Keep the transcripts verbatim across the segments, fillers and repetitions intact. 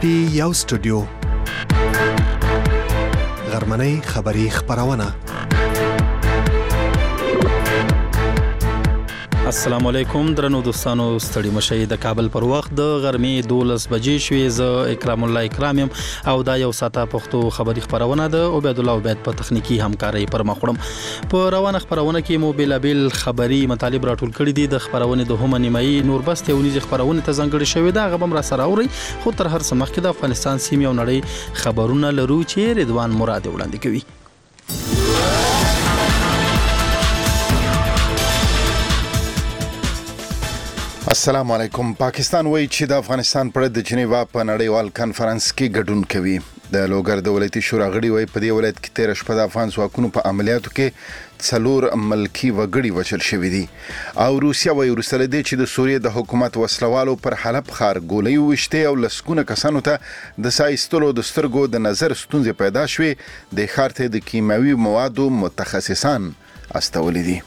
پټي یو سټوډیو غرمنۍ خبری خبرونه. السلام علیکم درنو دوستانو، ستړي مشئ. د کابل پر وخت د غرمې دولس بجې شوې. زه اکرام الله اکرام یم او دا یو ساته پښتو خبری خبرونه ده. عبید الله عبید په تخنیکی همکاري پر مخ وړم. په روانه خبرونه کې مو بیلابل خبری مطالب راټول کړي دي. د خبرونه د هم نیمایي نور بس ته ونیز خبرونه ته ځانګړي شوې ده. غبم را سره اوري خو تر هر څه مخکې د افغانستان سیمې او نړۍ خبرونه لرو چې رضوان مراد وړاندې کوي. السلام علیکم. پاکستان وایي چې د افغانستان پر د جنیوا په نړیوال کانفرنس کې ګډون کوي. د لوګر دولتي شورا غړي وایي په دې ولایت کې تیر شپه د افغان ځواکونو په عملیاتو کې څلور ملکی وګړي وژل شوي دي. او روسیا وایي وروسته له دې چې د سوریې د حکومت وسلوالو پر حلب ښار ګولۍ وویشتې او لسګونه کسانو ته د ساه ایستلو د سترګو د نظر ستونزې پیدا شوې، د ښار ته د کیمیاوي موادو متخصصان استولي دي.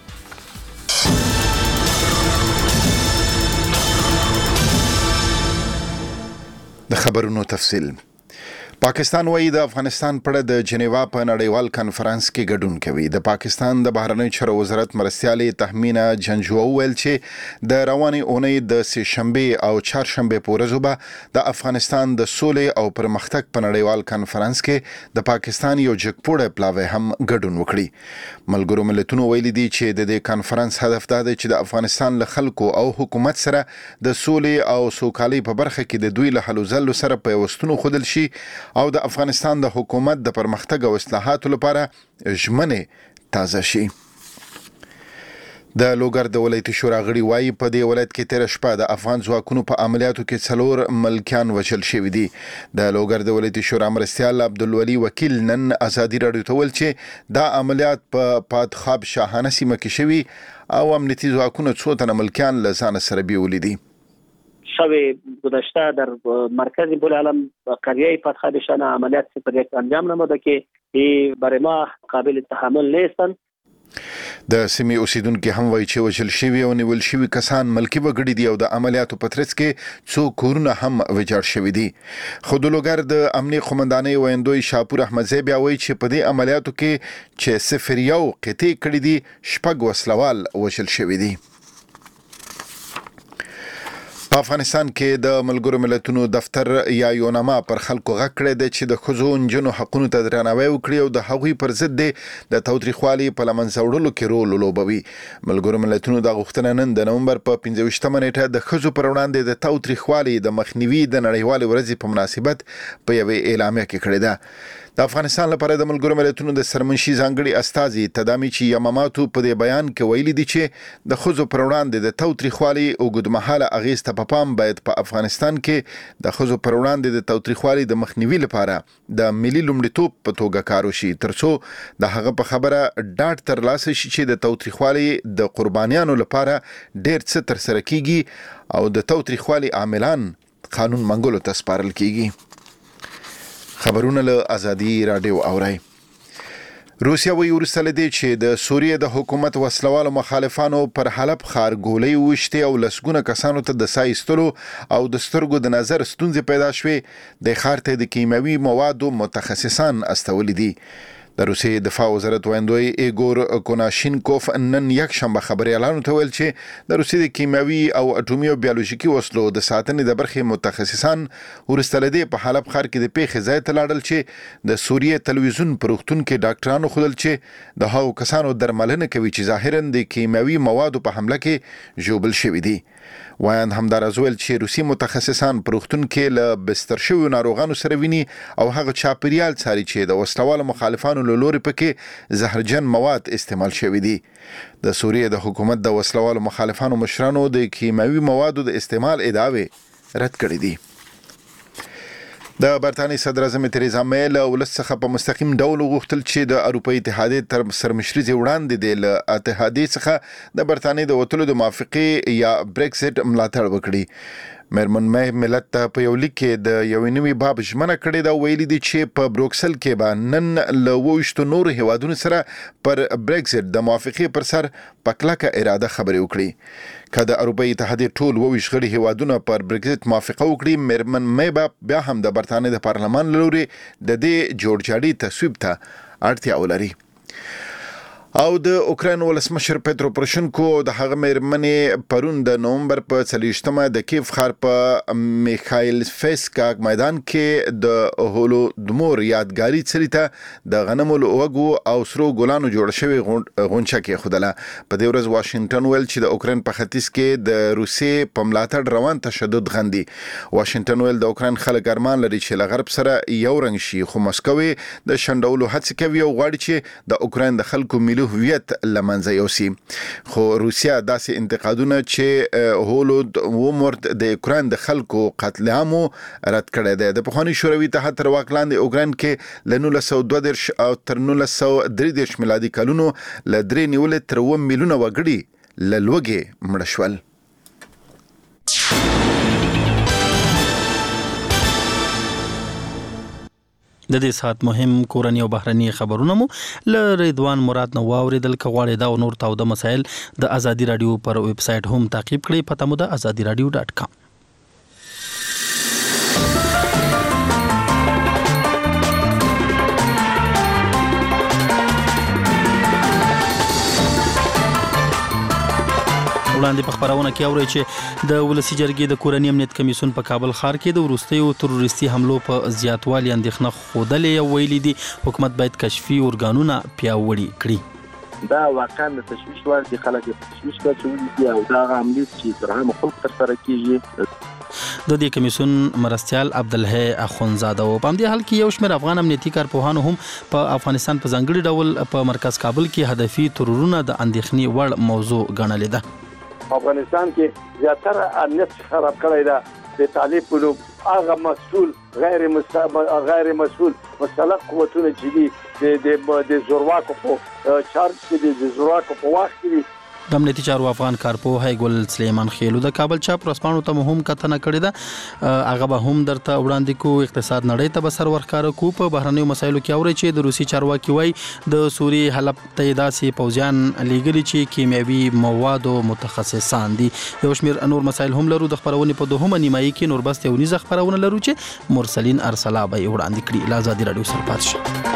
د خبرونو تفصیل. پاکستان وایي د افغانستان پر د جنیوا په نړیوال کانفرنس کې ګډون کوي. د پاکستان د بهرنی چارو وزارت مرستیالې تحمینا جنجو ویل چې د روانې اونۍ د سه شنبه او چهارشنبه په ورځو به د افغانستان د سولې او پرمختګ په نړیوال کانفرنس کې د پاکستان یو جګپوړی پلاوی هم ګډون وکړي. ملګرو ملتونو ویلي دي چې د دې کانفرنس هدف دا دی چې د افغانستان له خلکو او حکومت سره د سولې او سوکالۍ په برخه کې د دوی له هلو ځلو سره پیوستون خودل شي او د افغانستان د حکومت د پرمختګ او اصلاحاتو لپاره ژمنې تازه شي. د لوګر د ولایتي شورا غړي وایي په دې ولایت کې تیر شپه د افغان ځواکونو په عملیاتو کې څلور ملکیان وژل شوي دي. د لوګر د ولایتي شورا مرستیال عبدالولي وکیل نن ازادي راډیو ته ویل چې دا عملیات په پادخاب شاهانه سیمه کې شوي او امنیتي ځواکونو څو تنه ملکیان له ځانه سره بیولي دي. شب گذشته در مرکز بولعالم قریه پادخاب شاهانه عملیات صفر یک انجام نموده که برای ما قابل تحمل نیستند. د سیمې اوسیدونکو هم وایي چې وژل شوي او نیول شوي کسان ملکی وګړي دي او د عملیاتو په ترڅ کې څو کورونه هم ویجاړ شوي دي. خو د لوګر د امنیه قومندانۍ ویندوی شاپور احمدزی بیا وایي چې په دې عملیاتو کې چې صفر یو قطعې کړي دي، شپږ وسلوال وژل شوي دي. په افغانستان کې د ملګرو ملتونو دفتر یا یوناما پر خلکو غږ کړی دی چې د ښځو نجونو حقونو ته درناوی وکړي او د هغوی پر ضد د تاوتریخوالي په له منځه وړلو کې رول ولوبوي. ملګرو ملتونو دا غوښتنه نن د نومبر په پنځه ویشتمه نیټه د ښځو پر وړاندې د تاوتریخوالي د مخنیوي د نړیوالې ورځې په مناسبت په یوې اعلامیه کې کړې ده. د افغانستان لپاره د ملګرو ملتونو د سرمنشي ځانګړي استازي تدامیچی یاماماتو په دې بیان کې ویلي دي چې د ښځو پر وړاندې د تاوتریخوالي اوږدمهاله اغېز ته په پام باید په افغانستان کې د ښځو پر وړاندې د تاوتریخوالي د مخنیوي لپاره د ملي لومړیتوب په توګه کار وشي، ترڅو د هغه په خبره ډاډ ترلاسه شي چې د تاوتریخوالي د قربانیانو لپاره ډېر څه ترسره کیږي او د تاوتریخوالي عاملان قانون منګولو ته سپارل کیږي. خبرونه له ازادي راډیو اورئ. روسیا وایي وروسته له دې چې د سوریې د حکومت وسلوالو مخالفانو پر حلب ښار ګولۍ وویشتې او لسګونه کسانو ته د ساه ایستلو او د سترګو د نظر ستونزې پیدا شوې، د ښار ته د کیمیاوي موادو متخصصان استولي دي. د روسیې دفاع وزارت ویندوی ایګور کوناشینکوف نن یک شنبه خبريالانو ته ویل چې د روسیې د کیمیاوي او اټومي او بیولوژیکي وسلو د ساتنې د برخې متخصصان وروسته له دې په حلب ښار کې د پیښې ځای ته لاړل چې د سوریې تلویزیون په روغتون کې ډاکټرانو ښودل چې د هغو کسانو درملنه کوي چې ظاهراً د کیمیاوي موادو په حمله کې ژوبل شوي دي. وایند همداراز ویل چې روسي متخصصان په روغتون کې له بستر شویو ناروغانو سره ویني او هغه چاپیریال څاري چې د وسلوالو مخالفانو له لوري پکې زهرجن مواد استعمال شوي دي. د سوریې د حکومت د وسلوالو مخالفانو مشرانو د کیمیاوي موادو د استعمال ادعاوې رد کړې دي. د برتانیې صدر اعظم تریزا مې له ولس څخه په مستقیم ډول وغوښتل چې د اروپایي اتحادیې تر سرمشري وړاندې د اتحادیې څخه د برتانیې د وتلو د موافقې یا بریکسټ ملاتړ وکړي. مېرمن مې ملت ته په یو لیک کې د یو نوي باب ژمنه کړې ده، ویلي دي چې په بروکسل کې به نن له وشتو نور هیوادونو سره پر بریکزټ د موافقې پر سر په کلکه اراده خبرې وکړي. که د اروپایي اتحادیې ټول وویشت غړي هیوادونه پر بریکزټ موافقه وکړي، مېرمن مې به بیا هم د برتانیې د پارلمان له لوري د دې جوړجاړي تصویب ته اړتیا ولري. او د اوکراین ولسمشر پترو پروشنکو د هغه مېرمنې پرون د نومبر په څلوېښتمه د کیف ښار په میخایل فیسکاک میدان کې د هولودمور یادګاري څلي ته د غنمو له وږو او سرو ګلانو جوړ شوی غونچه کېښودله. په دې ورځ واشنګټن ویل چې د اوکراین په ختیځ کې د روسیې په ملاتړ روان تشدد غندي. واشنګټن ویل د اوکراین خلک ارمان لري چې له غرب سره یو رنګ شي، خو مسکو د شنډولو هڅې کوي او غواړي چې د اوکراین د خلکو ملي هویت لمنځه یوسي. خو روسیا داسې انتقادونه چې هولودمور د اوکراین د خلکو قتل عام رد کړی دی. د پخواني شوروي اتحاد تر واک لاندې اوکراین کې له نولس سوه دوه دېرش او تر نولس سوه درې دېرش میلادي کلونو له درې نیولې تر اووه میلیونه وګړي له لوږې مړه شول. د دې ساعت مهم کورنی او بهرني خبرونه مو ل رضوان مراد نو واوریدل. کغواړي دا او نور تاوده مسایل د ازادي رادیو پر ویب سټ هم تعقیب کړئ. پته مو د ازادي رادیو ډاټ کام. وړاندې په خبرونه کې اوري چې د ولسی جرګې د کورنی امنیت کمیسیون په کابل ښار کې د وروستیو تروریستي حملو په زیاتوالي اندېښنه خوده ویلي دي حکومت باید کشفي ارګانونه پیاوړي کړي. دا واقعا د تشویش وړ دي، خلک تشویش کوي او دا عملیات چې تر هغه خلک تر سره کیږي. د دې کمیسیون مرستيال عبدالحی اخونزاده او په دې حال کې یو شمېر افغان امنیتي کارپوهانو هم په افغانستان په ځانګړي ډول په مرکز کابل کې هدفي ترورونه د اندېښنې وړ موضوع ګڼلې ده. افغانستان کې زیاتره امنیت خراب کړی ده د طالب په نوم هغه مسؤل غیر غیر مسؤل مسلح قوتونه چې دي د د زورواکو په چارج کې د زورواکو په وخت کې د امنیتي چارو افغان کارپوه ګل سلیمان خیلو د کابل چاپ رسپانو ته هم کتنه کړې ده. هغه به هم درته وړاندې کو اقتصاد نړۍ ته بسر ورکاره کو. په بهرنیو مسایلو کې اوري چې د روسي چارواکي وای د سوریې حلب ته داسې پوځیان لیږلي چې کیمیاوي مواد او متخصصان دي. یو شمیر نور مسایل هم لرو. د خبرونې په دوهمه نیمایي کې نور بس یو نيزه خبرونه لرو چې مرسلین ارسلا به وړاندې کړي. لا ازادي رادیو سره پات شي.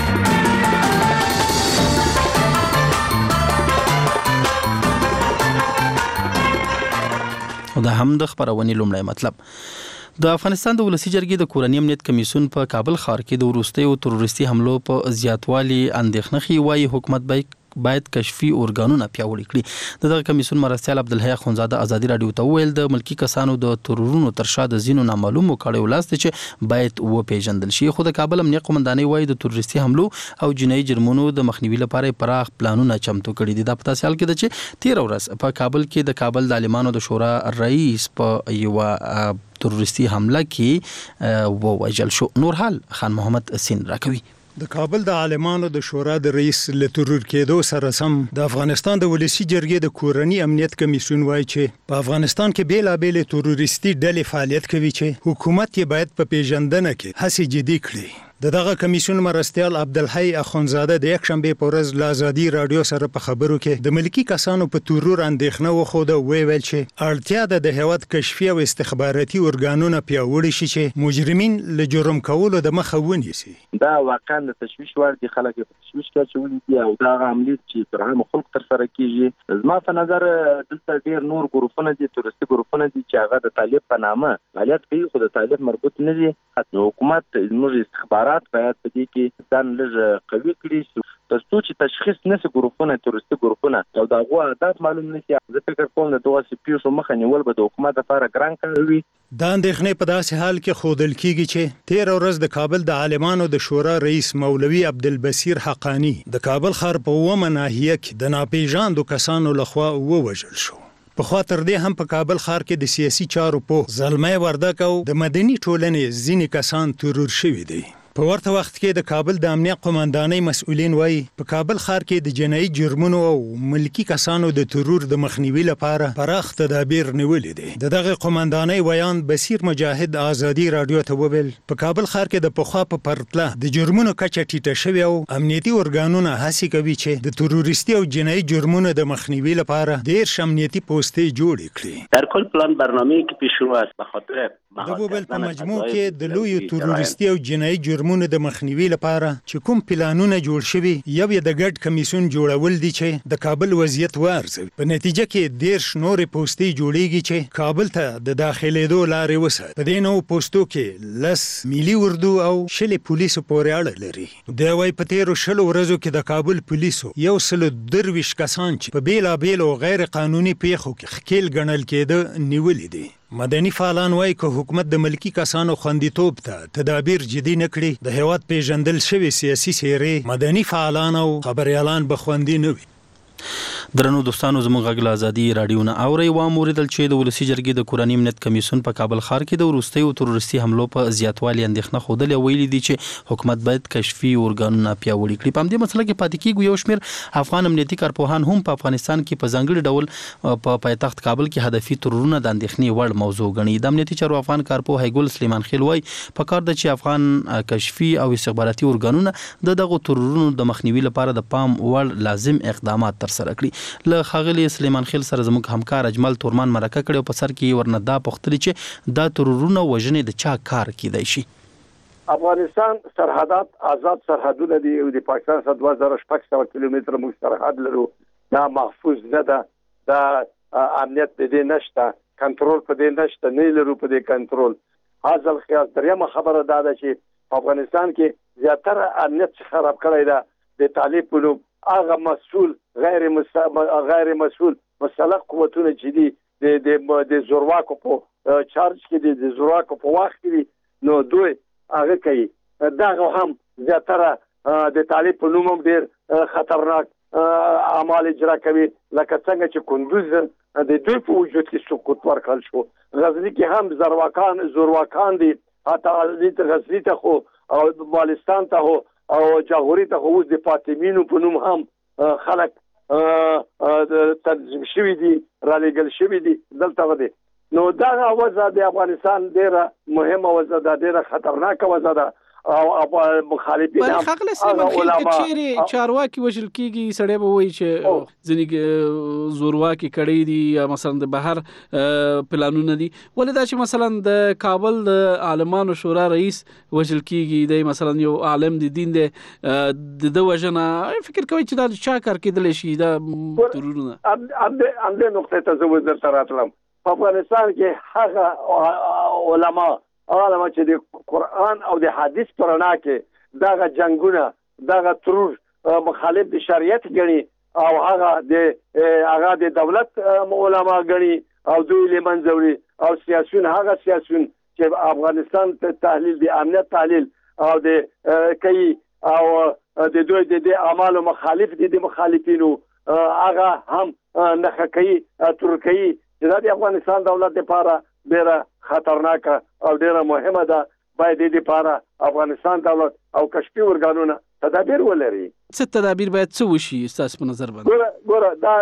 او دا هم د خبرونې لومړی مطلب. د افغانستان د ولسی جرګې د کورنی امنیت کمیسیون په کابل ښار کې د وروستیو تروریستي حملو په زیاتوالي اندېښنه خي وایي حکومت باید باید کشفي ارګانونه پیاوړي کړي. دغه کمیسیون مرستيال عبدالحی اخونزاده ازادي رادیو ته ویل د ملکی کسانو د ترورونو تر شا د زینو نامعلومو کړي ولاست چې باید و پیژندل شي. خو د کابل امنیت قومندانۍ وایي د تروریستي حملو او جنایي جرمونو د مخنیوي لپاره پراخ پلانونه چمتو کړي دي. دا په تاسو حال کې ده چې تیر ورځ په کابل کې د کابل د عالمانو د شورا رئیس په یو تروریستي حمله کې ووژل شو. نور حال خان محمد سین راکوي. د کابل د عالمانو د شورا د رئیس له ترور کېدو سره سم د افغانستان د ولسی جرګې د کورنی امنیت کمیسیون وایي چې په افغانستان کې بیلابېل تروریستي ډلې فعالیت کوي چې حکومت یې باید په پیژندنه کې هڅې جدي کړي. د دغه کمیسیون مرستيال عبدالحی اخونزاده د یک شنبه په ورځ له ازادي رادیو سره په خبرو کې د ملکی کسانو په ترور اندېښنه وخوده ویل چې اړتیا ده د هیواد کشفي او استخباراتي ارګانونه پیاوړي شي چې مجرمین له جرم کولو د مخه ونیسي. دا واقعا د تشویش وړ دي، خلک تشویش کوي دي او دا عملیات چې تر هغه خلک تر سره کیږي. زما په نظر دلته ډیر نور ګروپونه دي، تروریستي ګروپونه دي چې هغه د طالب په نامه فعالیت کوي خو د طالب مربوط نه دي. حکومت زموږ استخبارات باید په دې کې ځان لږ قوي کړي ترڅو چې تشخیص نشي ګروپونه تروریستي ګروپونه او دا غوا اهداف معلوم نشي. زه فکر کوم د دوه سپیشو مخه نیول به د حکومت لپاره ګران کوي. دا اندېښنې په داسې حال کې خودل کیږي چې تیر ورځ د کابل د عالمانو د شورا رئیس مولوي عبدالبصیر حقانی د کابل ښار په ومه ناحیه کې د ناپېژاندو کسانو لخوا ووژل شو. په خاطر دې هم په کابل ښار کې د سیاسي چارو په زلمۍ وردک او د مدني ټولنې ځینې کسان ترور شوي دي. په ورته وخت کې د کابل د امنیت قومندانۍ مسؤلین وایي په کابل ښار کې د جنایي جرمونو او ملکی کسانو د ترور د مخنیوي لپاره پراخ تدابیر نیولې دي. د دغه قومندانۍ ویان بصیر مجاهد آزادي رادیو ته وویل په کابل ښار کې د پخوا په پرتله د جرمونو کچه ټیټه شوې او امنیتي ارګانونه هڅې کوي چې د تروریستي او جنایي جرمونو د مخنیوي لپاره ډېر امنیتي پوستې جوړې کړي. در کل پلان برنامه‌ای که پیش رو است به خاطر د وبل په مجموع کې د لوی تروریستي او جنایي جرمونو د مخنیوي لپاره چې کوم پلانونه جوړ شوي یو یې د ګډ کمیسیون جوړول دي چې د کابل وضعیت وارزوي. په نتیجه کې ډېر نورې پوستې جوړیږي چې کابل ته د داخلېدو لارې وساتي. په دې نوو پوستو کې لس ملي اردو او شلې پولیسو پورې اړه لري. د وای په تیرو شلو ورځو کې د کابل پولیسو یو سل درویش کسان چې په بیلابیلو غیر قانوني پیښو کې ښکیل ګڼل کېده نیولي دي. مدني فعالان وایي که حکومت د ملکی کسانو خوندیتوب ته تدابیر جدي نه کړي د هیواد پیژندل شوي سیاسي څېرې مدني فعالان او خبریالان به خوندي نه وي. درنو دوستانو زموږ غږ له ازادي راډیو نه اورئ. واوریدل چې د ولسي جرګې د کورني امنیت کمیسیون په کابل ښار کې د وروستیو تروریستي حملو په زیاتوالي اندېښنه ښودلې او ویلي دي چې حکومت باید کشفي ارګانونه پیاوړي کړي. په همدې مسله کې پاتې کېږو. یو شمېر افغان امنیتي کارپوهان هم په افغانستان کې په ځانګړي ډول په پایتخت کابل کې هدفي ترورونه د اندېښنې وړ موضوع ګڼي. د امنیتي چارو افغان کارپوه هیګل سلیمان خیل وایي په کار ده چې افغان کشفي او استخباراتي ارګانونه د دغو ترورونو د مخنیوي لپاره د پام وړ لازم اقدامات ترسره کړي. له ښاغلي سلیمان خیل سره زموږ همکار اجمل تورمان مرکه کړې او په سر کې ورنه دا پوښتلې چې دا ترورونه وژنې د چا کار کیدای شي. افغانستان سرحدات آزاد سرحدونه دي او د پاکستان سره دوه زره شپږ سوه کیلومتره موږ سرحد لرو. دا محفوظ نه ده. دا امنیت په دې نشته، کنټرول په دې نشته، نه لرو په دې کنټرول. حاصل خیال دریمه خبره دا ده چې په افغانستان کې زیاتره امنیت خراب کړی ده د طالب په نوم هغه مسؤل غیر غیر مسؤل مسلح قوتونه چې دي د د زورواکو په چارج کې دي د زورواکو په وخت کې نو دوی هغه کوي. دا هم زیاتره د طالب په نوم ډېر خطرناک اعمال اجرا کوي لکه څنګه چې کندوز د دوی په وجود کې سقوط ورکړل شو. غزنی کې هم زورواکان زورواکان دي حتی غزنی ته خو او بالستان ته هو او جاغوري ته اوس د فاطمینو په نوم هم خلک تنظیم شوي دي را لېږل شوي دي دلته ودی. نو دا وضع د افغانستان ډېره مهمه وضع ده، ډېره خطرناکه وضع ده او مخالفین هم خپل سیمه کې چیرې چارواکي وشل کیږي سړی به وایي چې ځینې زورواکي کړي دي یا مثلا د بهر پلانونه دي. ولې دا چې مثلا د کابل د عالمانو شورا رئیس وشل کیږي د مثلا یو عالم د دین د د وژنه فکر کوي چې دا چا کار کېدلی شي دا ترورونه. همدې نقطې ته زه درته راتلم. په افغانستان کې هغه علما علما چې د قرآن او د حدیث په رڼا کې دغه جنگونه دغه ترور مخالف د شریعت ګڼي او هغه د هغه د دولت علما ګڼي او دوی له منځه وړي او سیاسيون هغه سیاسيون چې افغانستان ته تحلیل د امنیت تحلیل او د کوي او د دوی د اعمالو مخالف دي د مخالفینو هغه هم نه کوي ترکي چې د افغانستان دولت لپاره ډیره خطرناکه او ډیره مهمه ده. باید د دې لپاره افغانستان دولت او کشفي ارګانونه تدابیر ولري. څه تدابیر باید څه وشي تاسو په نظر باندې؟ ګوره ګوره دا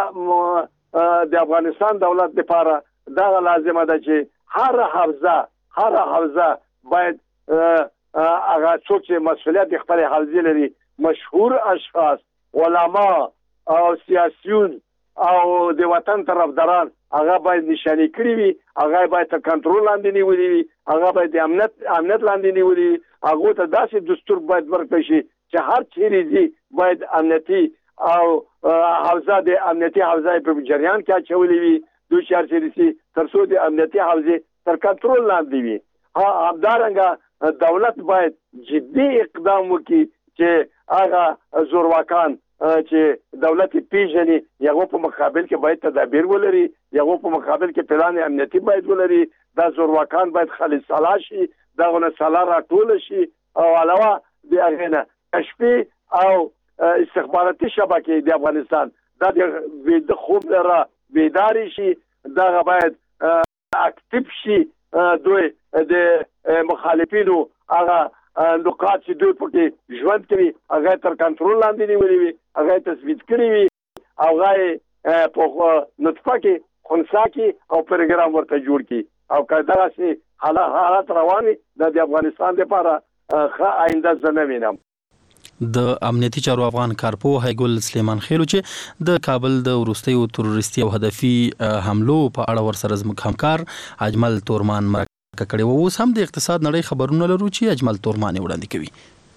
دا د افغانستان دولت لپاره دا لازمه ده چې هر حوزه هر حوزه باید هغه څوک چې مسؤلیت خپل حوزه لري مشهور اشخاص علما او سیاسيون او د وطن طرفداران هغه باید نشانه کړی وي، هغه باید تر کنټرول لاندې نیولې وي، هغه باید د امنیت امنیت لاندې نیولې وي. هغه ته داسې دستور باید ورکړل شي چې هر چیرې دي باید امنیتي او حوزه د امنیتي حوزه په جریان کې اچولې وي. دوی چار چیرې تر څو د امنیتي حوزه تر کنټرول لاندې وي. ها همدارنګه دولت باید جدي اقدام وکړي چې هغه زورواکان چې دولت پیژني یغه په مقابل کې باید تدابیر ولري، یغه په مقابل کې پلان امنیتي باید ولري. دا زورواکان باید خالص سلا شي، داونه سلا راټول شي او علاوه د هغه کشفي او استخباراتي شبکې د افغانستان دا د خوب لره بیداری شي، دا باید اکټیو شي. دوی د مخالفینو هغه نقاط چې دوی پکې ژوند کوي هغه تر کنټرول لاندې نیولې وي هغه تثبیت کړی وي او هغه په نطفه کې خنثی کې او پروګرام ورته جوړ کی او کله چې حالات رواني د افغانستان لپاره ښه آینده زنه وینم. د امنیتي چارو افغان کارپو هیګل سلیمان خېلو چې د کابل د وروستیو تروریستي او هدفي حملو په اړه ورسره زموږ همکار اجمل تورمان مرکه کړې و. اوس هم د اقتصاد نړۍ خبرونه لرو چې اجمل تورمان وړاندې کوي.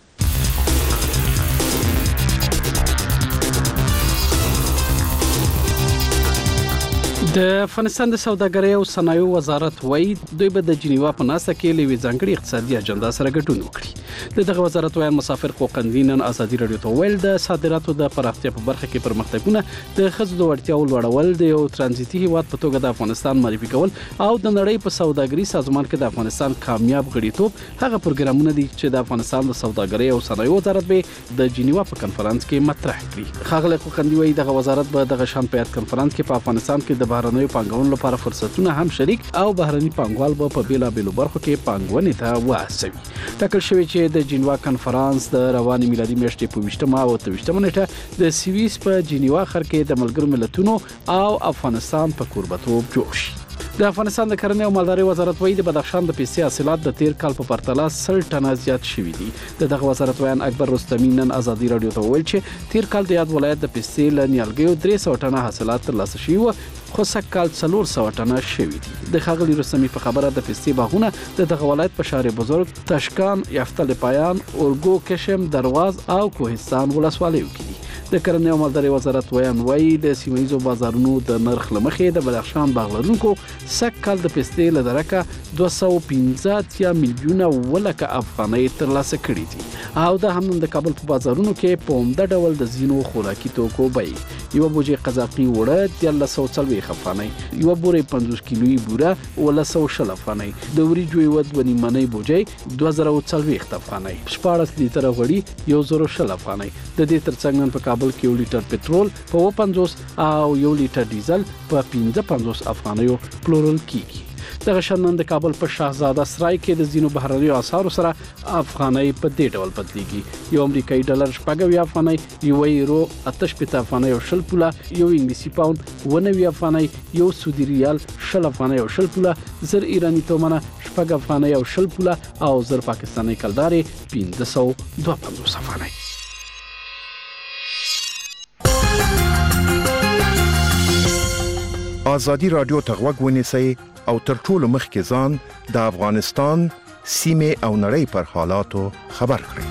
د افغانستان د سوداګرۍ او صنایعو وزارت وایي دوی به د جنیوا په ناسته کې لوي ځانګړي اقتصادي اجنډا سره ګډون وکړي. دغه وزارت وایي مسافر حقوقي نن ازادي رادیو ته ویل د صادراتو د پراختیا په برخه کې پرمختګونه د ښځو د وړتیاو لوړول د یو ترانزیتي هیواد په توګه د افغانستان معرفي کول او د نړۍ په سوداګري سازمان کې د افغانستان کامیاب غړیتوب هغه پروګرامونه دي چې د افغانستان د سوداګرۍ او صنایعو وزارت به د جنیوا په کنفرانس کې مطرح کړي. ښاغلی حقوقي وایي دغه وزارت به دغه شان په یاد کنفرانس کې په افغانستان کې د بهرنیو پانګونې لپاره فرصتونه هم شریک او بهرني پانګوال به په بیلابېلو برخو کې پانګونې ته وهڅوي. ټاکل شوی چې د جنیوا کنفرانس د رواني میلادي میاشتې په ویشتمه او اتهویشتمه نیټه د سویس په جنیوا ښار کې د ملګرو ملتونو او افغانستان په کوربتوب جوړ شي. د افغانستان د کرنې او مالدارۍ وزارت وایي د بدخشان د پیسې حاصلات د تیر کال په پرتله سل ټنه زیات شوي دي. د دغه وزارت ویان اکبر رستمی نن ازادي رادیو ته وویل چې تیر کال د یاد ولایت د پیسې له نیالګیو درې سوه ټنه حاصلات ترلاسه شوي وو خو سږ کال څلور سوه ټنه شوي دي. د ښاغلي رستمی په خبره د پیسې باغونه د دغه ولایت په شهر بزرګ، تشکان، یفتل پایان، اورګو، کشم، درواز او کوهستان ولسوالیو کې دي. د کرنې او مالدارۍ وزارت ویان وایي د سیمه ییزو بازارونو د نرخ له مخې د بدخشان باغ لرونکو سږ کال د پیسې له درکه دوه سوه پنځه اتیا میلیونه ولکه افغانۍ ترلاسه کړي دي او دا هم د کابل په بازارونو کې په عمده ډول د ځینو خوراکي توکو بیې یوه بوجۍ قزاقي اوړه دیارلس سوه څلوېښت افغانۍ، یوه بورې پنځوس کیلویي بوره اوولس سوه شل افغانۍ، د وریجو یوه دوه نیمنۍ بوجۍ دوه زره څلوېښت افغانۍ، شپاړس لیتره غوړي یو زره شل افغانۍ. د دې ترڅنګ نن په کابل کې یو لیټر پټرول په اوه پنځوس او یو لیټر ډیزل په پنځه پنځوس افغانیو پلورل کیږي. دغه شان نن د کابل په شاهزاده سرای کې د ځینو بهرنیو اسعارو سره افغانۍ په دې ډول بدلیږي. یو امریکایي ډالر شپږ اویا افغانۍ، یو یورو اته شپېته افغانۍ او شل پوله، یو انګلیسي پاوند اوه نوي افغانۍ، یو سعودي ریال شل افغانۍ او شل پوله، زر ایراني تومنه شپږ افغانۍ او شل پوله او زر پاکستاني کلدارې پنځه سوه دوه پنځوس افغانۍ. آزادی رادیو ته غوږ ونیسئ او تر ټولو مخکې ځان د افغانستان سیمې او نړۍ پر حالاتو خبر کړئ.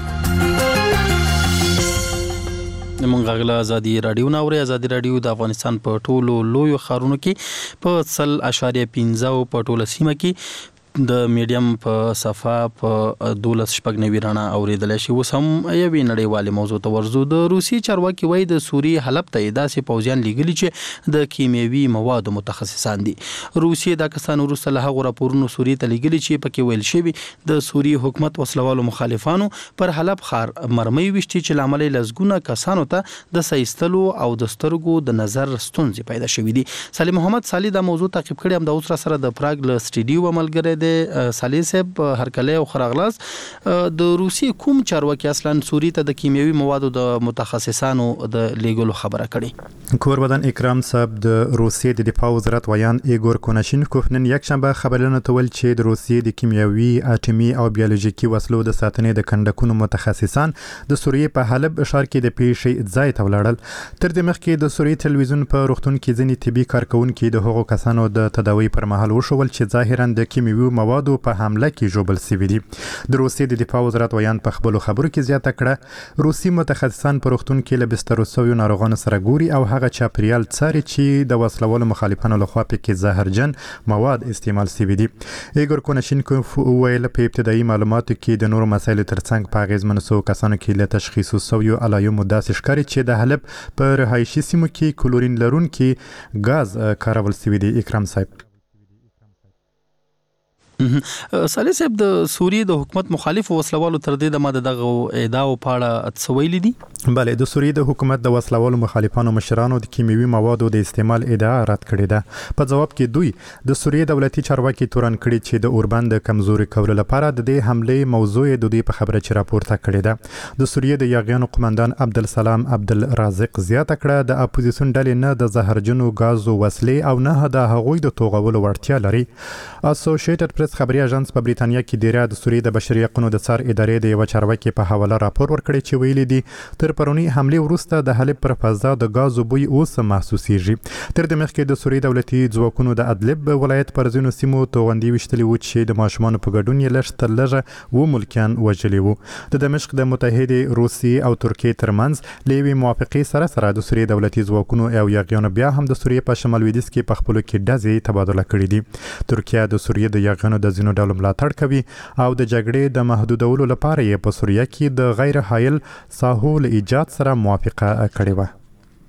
مونږ غږ له ازادي رادیو نه اورئ. ازادي رادیو د افغانستان په ټولو لویو ښارونو کې په سل اشاریه پنځه په ټوله سیمه کې د میډیم په صفه په دولس شپږ نوي رڼا اوریدل شي. اوس هم یوې نړیوالې موضوع ته ورځو. د روسي چارواکي وایي د سوریې حلب ته داسې پوځیان لیږلي چې د کیمیاوي موادو متخصصان دي. روسیې دا کسان وروسته له هغو راپورونو سوریې ته لیږلي چې پکې ویل شوي د سوریې حکومت وسلوالو مخالفانو پر حلب ښار مرمۍ ویشتي چې له امله یې لسګونه کسانو ته د سایستلو او د سترګو د نظر ستونزې پیدا شوي دي. سالم محمد سالی دا موضوع تعقیب کړی. هم د اوس را سره د پراګ له سټډیو ملګری دی. سالی صاحب هرکلی او خراغلاس، د روسي کوم چارواکي اصلا سوریې ته د کیمیاوي موادو د متخصصانو د لیږلو خبره کړې؟ کوربدن اکرام صاحب د روسیې د دفاع وزارت ویان ایګور کوناشینکوف نن یکشنبه خبرونه تول چې د روسیې د کیمیاوي، اټومي او بیولوژیکي وسلو د ساتنې د کندکونو متخصصان د سوریې په حلب ښار کې د پیښې ځای ته ولاړل. تر دې مخکې د سوریې تلویزیون په روغتون کې ځینې طبي کارکونکي د هغو کسانو د تداوی پر مهال وښول چې ظاهرا د کیمیاوي موادو په حمله کې ژوبل شوي دي. د روسیې د دفاع وزارت ویان په خپلو خبرو کې زیاته کړه روسي متخصصان په روغتون کې له بسترو شویو ناروغانو سره ګوري او هغه چاپریال څاري چې د وسلوالو مخالفانو لخوا پکې زهرجن مواد استعمال شوي دي. ایګور کوناشینکوف ویل په ابتدایي معلوماتو کې د نورو مسایلو ترڅنګ په اغیزمنو شویو کسانو کې له تشخیصو شویو علایمو داسې ښکاري چې د حلب په رهایشي سیمو کې کلورین لرونکي ګاز کارول شوي دي. اکرام صاحب صالح صاحب د سوریې د حکومت مخالف وسلوالو تر دې د ماده دغه ادعاو پاړه څویل دي. بله د سوریې د حکومت د وسلوالو مخالفانو مشرانو د کیمیاوي موادو د استعمال ادعا رد کړې ده. په جواب کې دوی د سوریې دولتي چارواکي تورن کړي چې د اوربند د کمزوري کولو لپاره د دې حمله موضوع د دوی په خبره چې راپورته کړې ده. د سوریې د یاغیانو قومندان عبدالسلام عبدالرازق زیاته کړه د اپوزیسیون ډلې نه د زهرجنو غازو وسلې او نه د هغوی د توغولو وړتیا لري. اسوسییټډ پریس خبري اژانس په بریتانیا کې ډیره د سوریې د بشري حقوقو د څار ادارې د یو چارواکي په حواله راپور ورکړی چې ویلي دي تر پرونی حمله وروسته د حلب پر فضا د غازو بوی اوس محسوسیږي. تر د مخکې د سوریې دولتي ځواکونو د ادلب ولایت پر ځینو سیمو توغندي وشتلي و چې د ماشومانو په ګډون یې لږ تر لږه و ملکیان وژلي وو. د دمشق د متحده روسیې او ترکیې ترمنځ لوي موافقې سره سره د سوریې دولتي ځواکونو او یاغیانو بیا هم د سوریې په شمال لویدیځ کې په خپلو کې ډزې تبادله کړې دي. ترکیه د سوریې د یاغیانو د ځینو ډلو ملاتړ کوي او د جګړې د محدودولو لپاره یې په سوریه کې د غیر حایل ساحو له ایجاد سره موافقه کړې وه.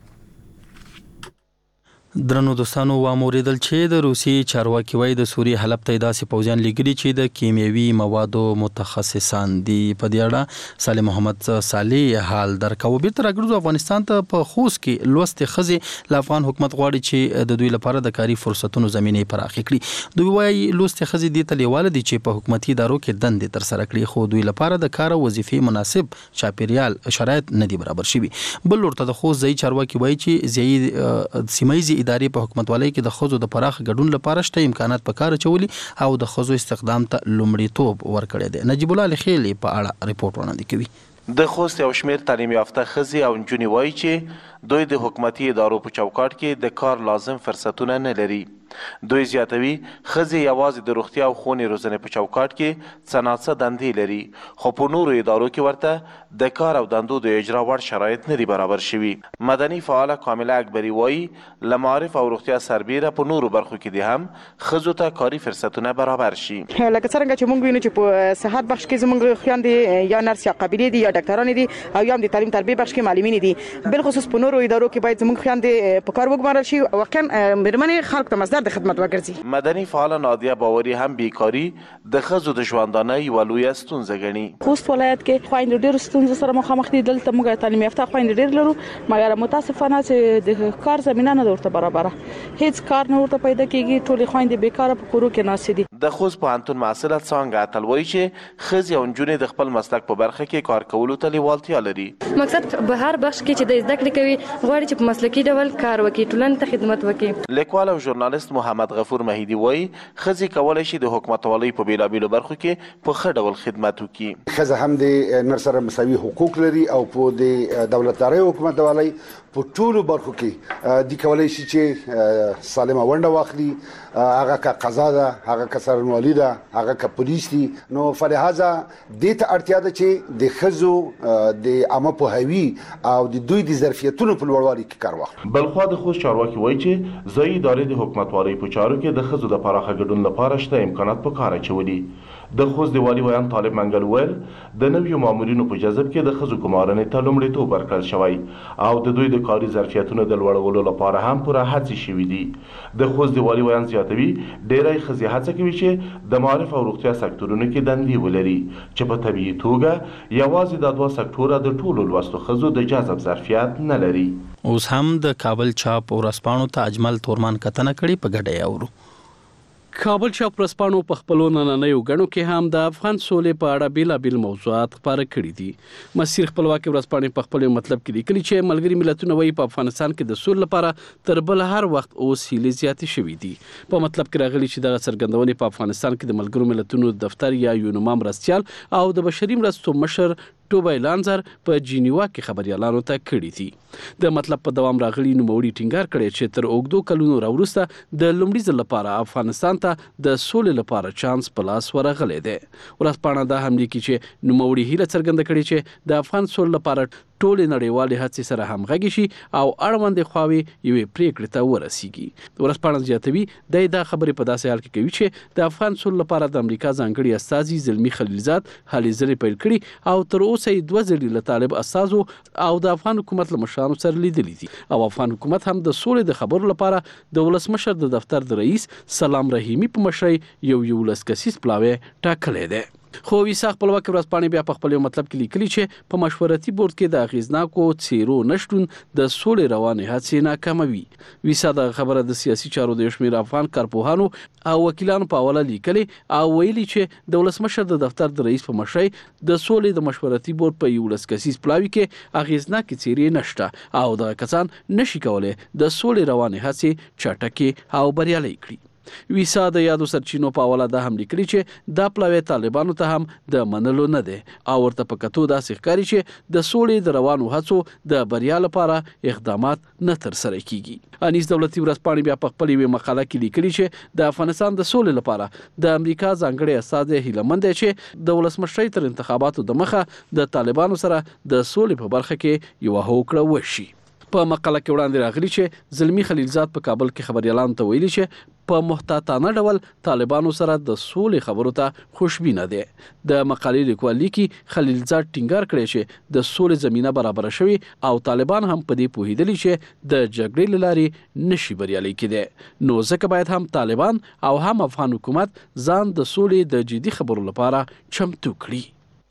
درنو دوستانو واموریدل چې د روسي چارواکي وای د سوریې حلب ته داسې پوځیان لګري چې د کیمیاوي موادو متخصصان دي. په دې اړه صالح محمد صالح حال درکو. بیرته راګرځو افغانستان ته. په خوست کې لوستې ښځې له افغان حکومت غواړي چې د دوی لپاره د کاري فرصتونو زمینې پراخې کړي. دوی وایي لوستې ښځې دې ته لیواله دي چې په حکومتي ادارو کې دندې ترسره کړي خو دوی لپاره د کار او وظیفې مناسب چاپیریال شرایط نه دي برابر شوي. بل لورته د خوست ځایي چارواکي وایي چې ځایي سیمایي ادارې په حکومتوالۍ کې د ښځو د پراخ ګډون لپاره شته امکانات په کار اچولي او د ښځو استخدام ته لومړیتوب ورکړی دی. نجیب الله لخیلی په اړه ریپورت وړاندې کوي. د خوست یو شمېر تعلیم یافته ښځې او نجونې وایي چې دوی د حکومتي ادارو په چوکاټ کې د کار لازم فرصتونه نه لري. دوی زیاتوي ښځې یوازې د روغتیا او ښوونې روزنې په چوکاټ کې څه ناڅه دندې لري خو په نورو ادارو کې ورته د کار او دندو د اجرا وړ شرایط نه دي برابر شوي. مدني فعاله کامله اکبري وایي له معارف او روغتیا سربیره په نورو برخو کې دي هم ښځو ته کاري فرصتونه برابر شي. لکه څرنګه چې موږ وینو چې په صحت بخش کې زموږ خویندې یا نرس یا قابلې دي یا ډاکټرانې دي او یا هم د تعلیم تربیه بخش کې معلمینې دي. بالخصوص په نورو ادارو کې باید زموږ خویندې په کار وګمارل شي او واقعا مېرمنې خلکو ته مصدر د خدمت وګرځي. مدني فعاله نادیه باوري هم بیکاري د ښځو د ژوندانه یوه لویه ستونزه ګڼي. خوست ولایت کې خویندې ډېرو ستونزو سره مخامخ دي. دلته موږ تعلیم یافته خویندې ډېر لرو مګر متاسفانه چې د کار زمینه نه ده ورته برابره. هیڅ کار نه ورته پیدا کېږي. ټولې خویندې بیکاره په کورو کې ناستې دي. د خوست پوهنتون محصله څانګه اتل وایي چې ښځې او نجونې د خپل مسلک په برخه کې کار کولو ته لیوالتیا لري. مقصد به هر بخش کې چې د زده کړې کوي غواړي چې په مسلکي ډول کار وکړي ټولنې ته خدمت وکړي. لیکوال او ژورنالیست محمد غفور مهیدي وایي ښځې کولی شي د حکومتوالۍ په بېلابېلو برخو کې په ښه ډول خدمت وکړي. ښځه هم د نر سره مساوي حقوق لري او په د دولتدارۍ حکومتوالۍ په ټولو برخو کې د کولی شي چې سالمه ونډه واخلي. هغه که قضا ده هغه که څارنوالي ده هغه که پولیس دي. نو فلهذا دې ته اړتیا ده چې د ښځو د عامه پوهاوي او د دوی د ظرفیتونو په لوړوالي کې کار واخلي. بلخوا د خوست چارواکي وایي چې ځایي ادارې د حکومتوالۍ په چارو کې د ښځو د پراخه ګډون لپاره شته امکانات په کار اچولي. د خوست د والي ویان طالب منګل ویل د نویو مامورینو په جذب کې د ښځو ګمارنې ته لومړیتوب ورکړل شوی او د دوی د کاري ظرفیتونو د لوړولو لپاره هم پوره هڅې شوي دي. د خوست د والي ویان زیاتوي ډېری ښځې هڅه کوي چې د معارف او روغتیا سکتورونو کې دندې ولري چې په طبیعي توګه یوازې دا دوه سکتوره د ټولو لوستو ښځو د جذب ظرفیت نه لري. اوس هم د کابل چاپ ورځپاڼو ته اجمل تورمان کتنه کړې په ګډه یې اورو. کابل چاپ ورځپاڼو په خپلو نننیو ګڼو کې هم د افغان سولې په اړه بیلابیل موضوعات خپاره کړي دي. مسیر خپلواکي ورځپاڼې په خپل مطلب کې لیکلي چې ملګري ملتونه وایي په افغانستان کې د سولې لپاره تر بل هر وخت اوس هیلې زیاتې شوي دي. په مطلب کې راغلي چې دغه څرګندونې په افغانستان کې د ملګرو ملتونو دفتر یا یونما مرستیال او د بشري مرستو مشر ټوبای لانزر په جینیوا کې خبريالانو ته کړي دي. د مطلب په دوام راغلي نوموړي ټینګار کړی چې تر اوږدو کلونو راوروسته د لومړي ځل لپاره افغانستان ته د سولې لپاره چانس په لاس ورغلی دی. ورځپاڼه دا هم لیکي چې نوموړي هیله څرګنده کړې چې د افغان سولې لپاره ټول نړیوال هڅې سره همغږي شي او اړوند خواوي یوې پریکړې ته ورسیږي. ورسپانل زیاتوي د دا خبرې په داسې حال کې کوي چې د افغان سول لپاره د امریکا ځانګړي استازي زلمی خلیلزاد هلي ځلې پیل کړي او تر اوسه یې دوه ځلې له طالب استازو او د افغان حکومت له مشرانو سره لیدلي دي او افغان حکومت هم د سولې د خبرو لپاره د ولسمشر د دفتر د رئیس سلام رحیمی په مشرۍ یو یو لس کسیز پلاوی ټاکلی دی. خو ویسا خپلواکي ورځپاڼې بیا په خپل یو مطلب کې لیکلي چې په مشورتي بورډ کې د اغیزناکو څیرو نشټون د سولې روانې هڅې ناکاموي. ویسا د خبره د سیاسي چارو د شمیر افغان کارپوهانو او وکیلانو په حواله لیکلي او ویلي چې د ولسمشر د دفتر د رئیس په مشرۍ د سولې د مشورتي بورډ په یو لس کسیز پلاوي کې اغیزناکې څیرې نشته او د کسان نشي کولای د سولې روانې هڅې چټکې او بریالۍ کړي. ویسا د یادو سرچینو په حواله دا هم لیکلي چې دا پلاوی طالبانو ته هم د منلو نه دی او ورته په کتو داسې ښکاري چې د سولې د روانو هڅو د بریا لپاره اقدامات نه ترسره کیږي. انیس دولتي ورځپاڼې بیا په خپل یوې مقاله کې لیکلي چې د افغانستان د سولې لپاره د امریکا ځانګړي استازی هیله مند دی چې د ولسمشرۍ تر انتخاباتو د مخه د طالبانو سره د سولې په برخه کې یو هوکړه وشي. په مقاله کې وړاندې راغلي چې زلمی خلیلزاد په کابل کې خبريالانو ته ویلي چې په محتاطانه ډول طالبانو سره د سولې خبرو ته خوشبینه دي. د مقالې لیکوال لیکي خلیلزاد ټینګار کړی چې د سولې زمينه برابر شوی او طالبان هم په دې پوهیدلی چې د جګړې لارې نشي بریالي کېدی. نو ځکه باید هم طالبان او هم افغان حکومت ځان د سولې د جدي خبرو لپاره چمتو کړي.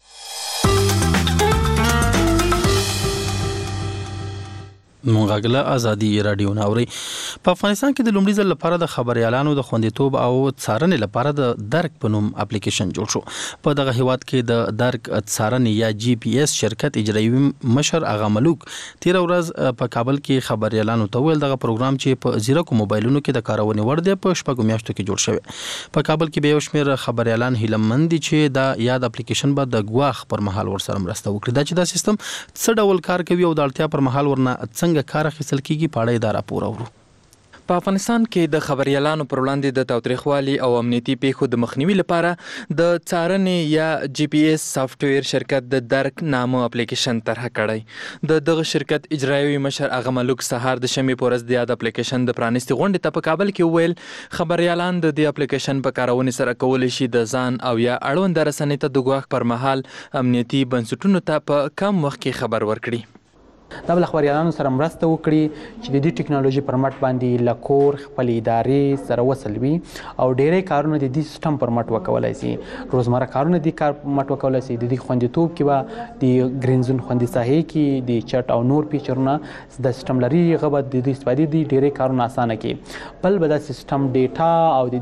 مونږه ازادي رادیو ناوري. په افغانستان کې د لومړي ځل لپاره د خبريالانو د خوندیتوب او څارنې لپاره د درک په نوم اپلیکیشن جوړ شو. په دغه هیواد کې د درک څارنې یا جی پی ایس شرکت اجرایي مشر اغا ملوک تیر ورځ په کابل کې خبريالانو ته ویل دغه پروګرام چې په زیرکو موبایلونو کې د کارونې وړ دی په شپږو میاشتو کې جوړ شوی. په کابل کې به یو شمېر خبريالان هیلمند دي چې دا یاد اپلیکیشن به د ګواخ پر مهال ورسره مرسته وکړي. دا چې دا سیستم څه ډول کار کوي او د اړتیا پر مهال ورنه څنګه کار اخیستل کیږي په اړه دا راپور اورو. په افغانستان کې د خبريالانو پر وړاندې د تاوتریخوالي او امنیتي پیښو د مخنیوي لپاره د څارنې یا جی پی ایس سافټویر شرکت د درک نامه اپلیکیشن طرح کړی. د دغه شرکت اجرایي مشر اغا ملوک سهار د شنبې په ورځ د یاد اپلیکیشن د پرانیستي غونډې ته په کابل کې ویل خبريالان د دې اپلیکیشن په کارونې سره کولی شي د ځان او یا اړوند رسنۍ ته د ګواښ پر مهال امنیتي بنسټونو ته په کم وخت کې خبر ورکړي. دا بل خبريالانو سره مرسته وکړي چې د دې ټکنالوژي پر مټ باندې لکور خپل ادارې سره وصل وي او ډېرې کارونه د دې سیستم پر مټ وکولای شي. روزمره کارونه د کار پر مټ وکولای شي. د دې خوندیتوب کې به د گرین زون خوندي ساحې کې د چټ او نور فیچرونه د سیستم لري غو د دې استفادې د ډېرې کارونه اسانه کوي. بل به د سیستم ډیټا او د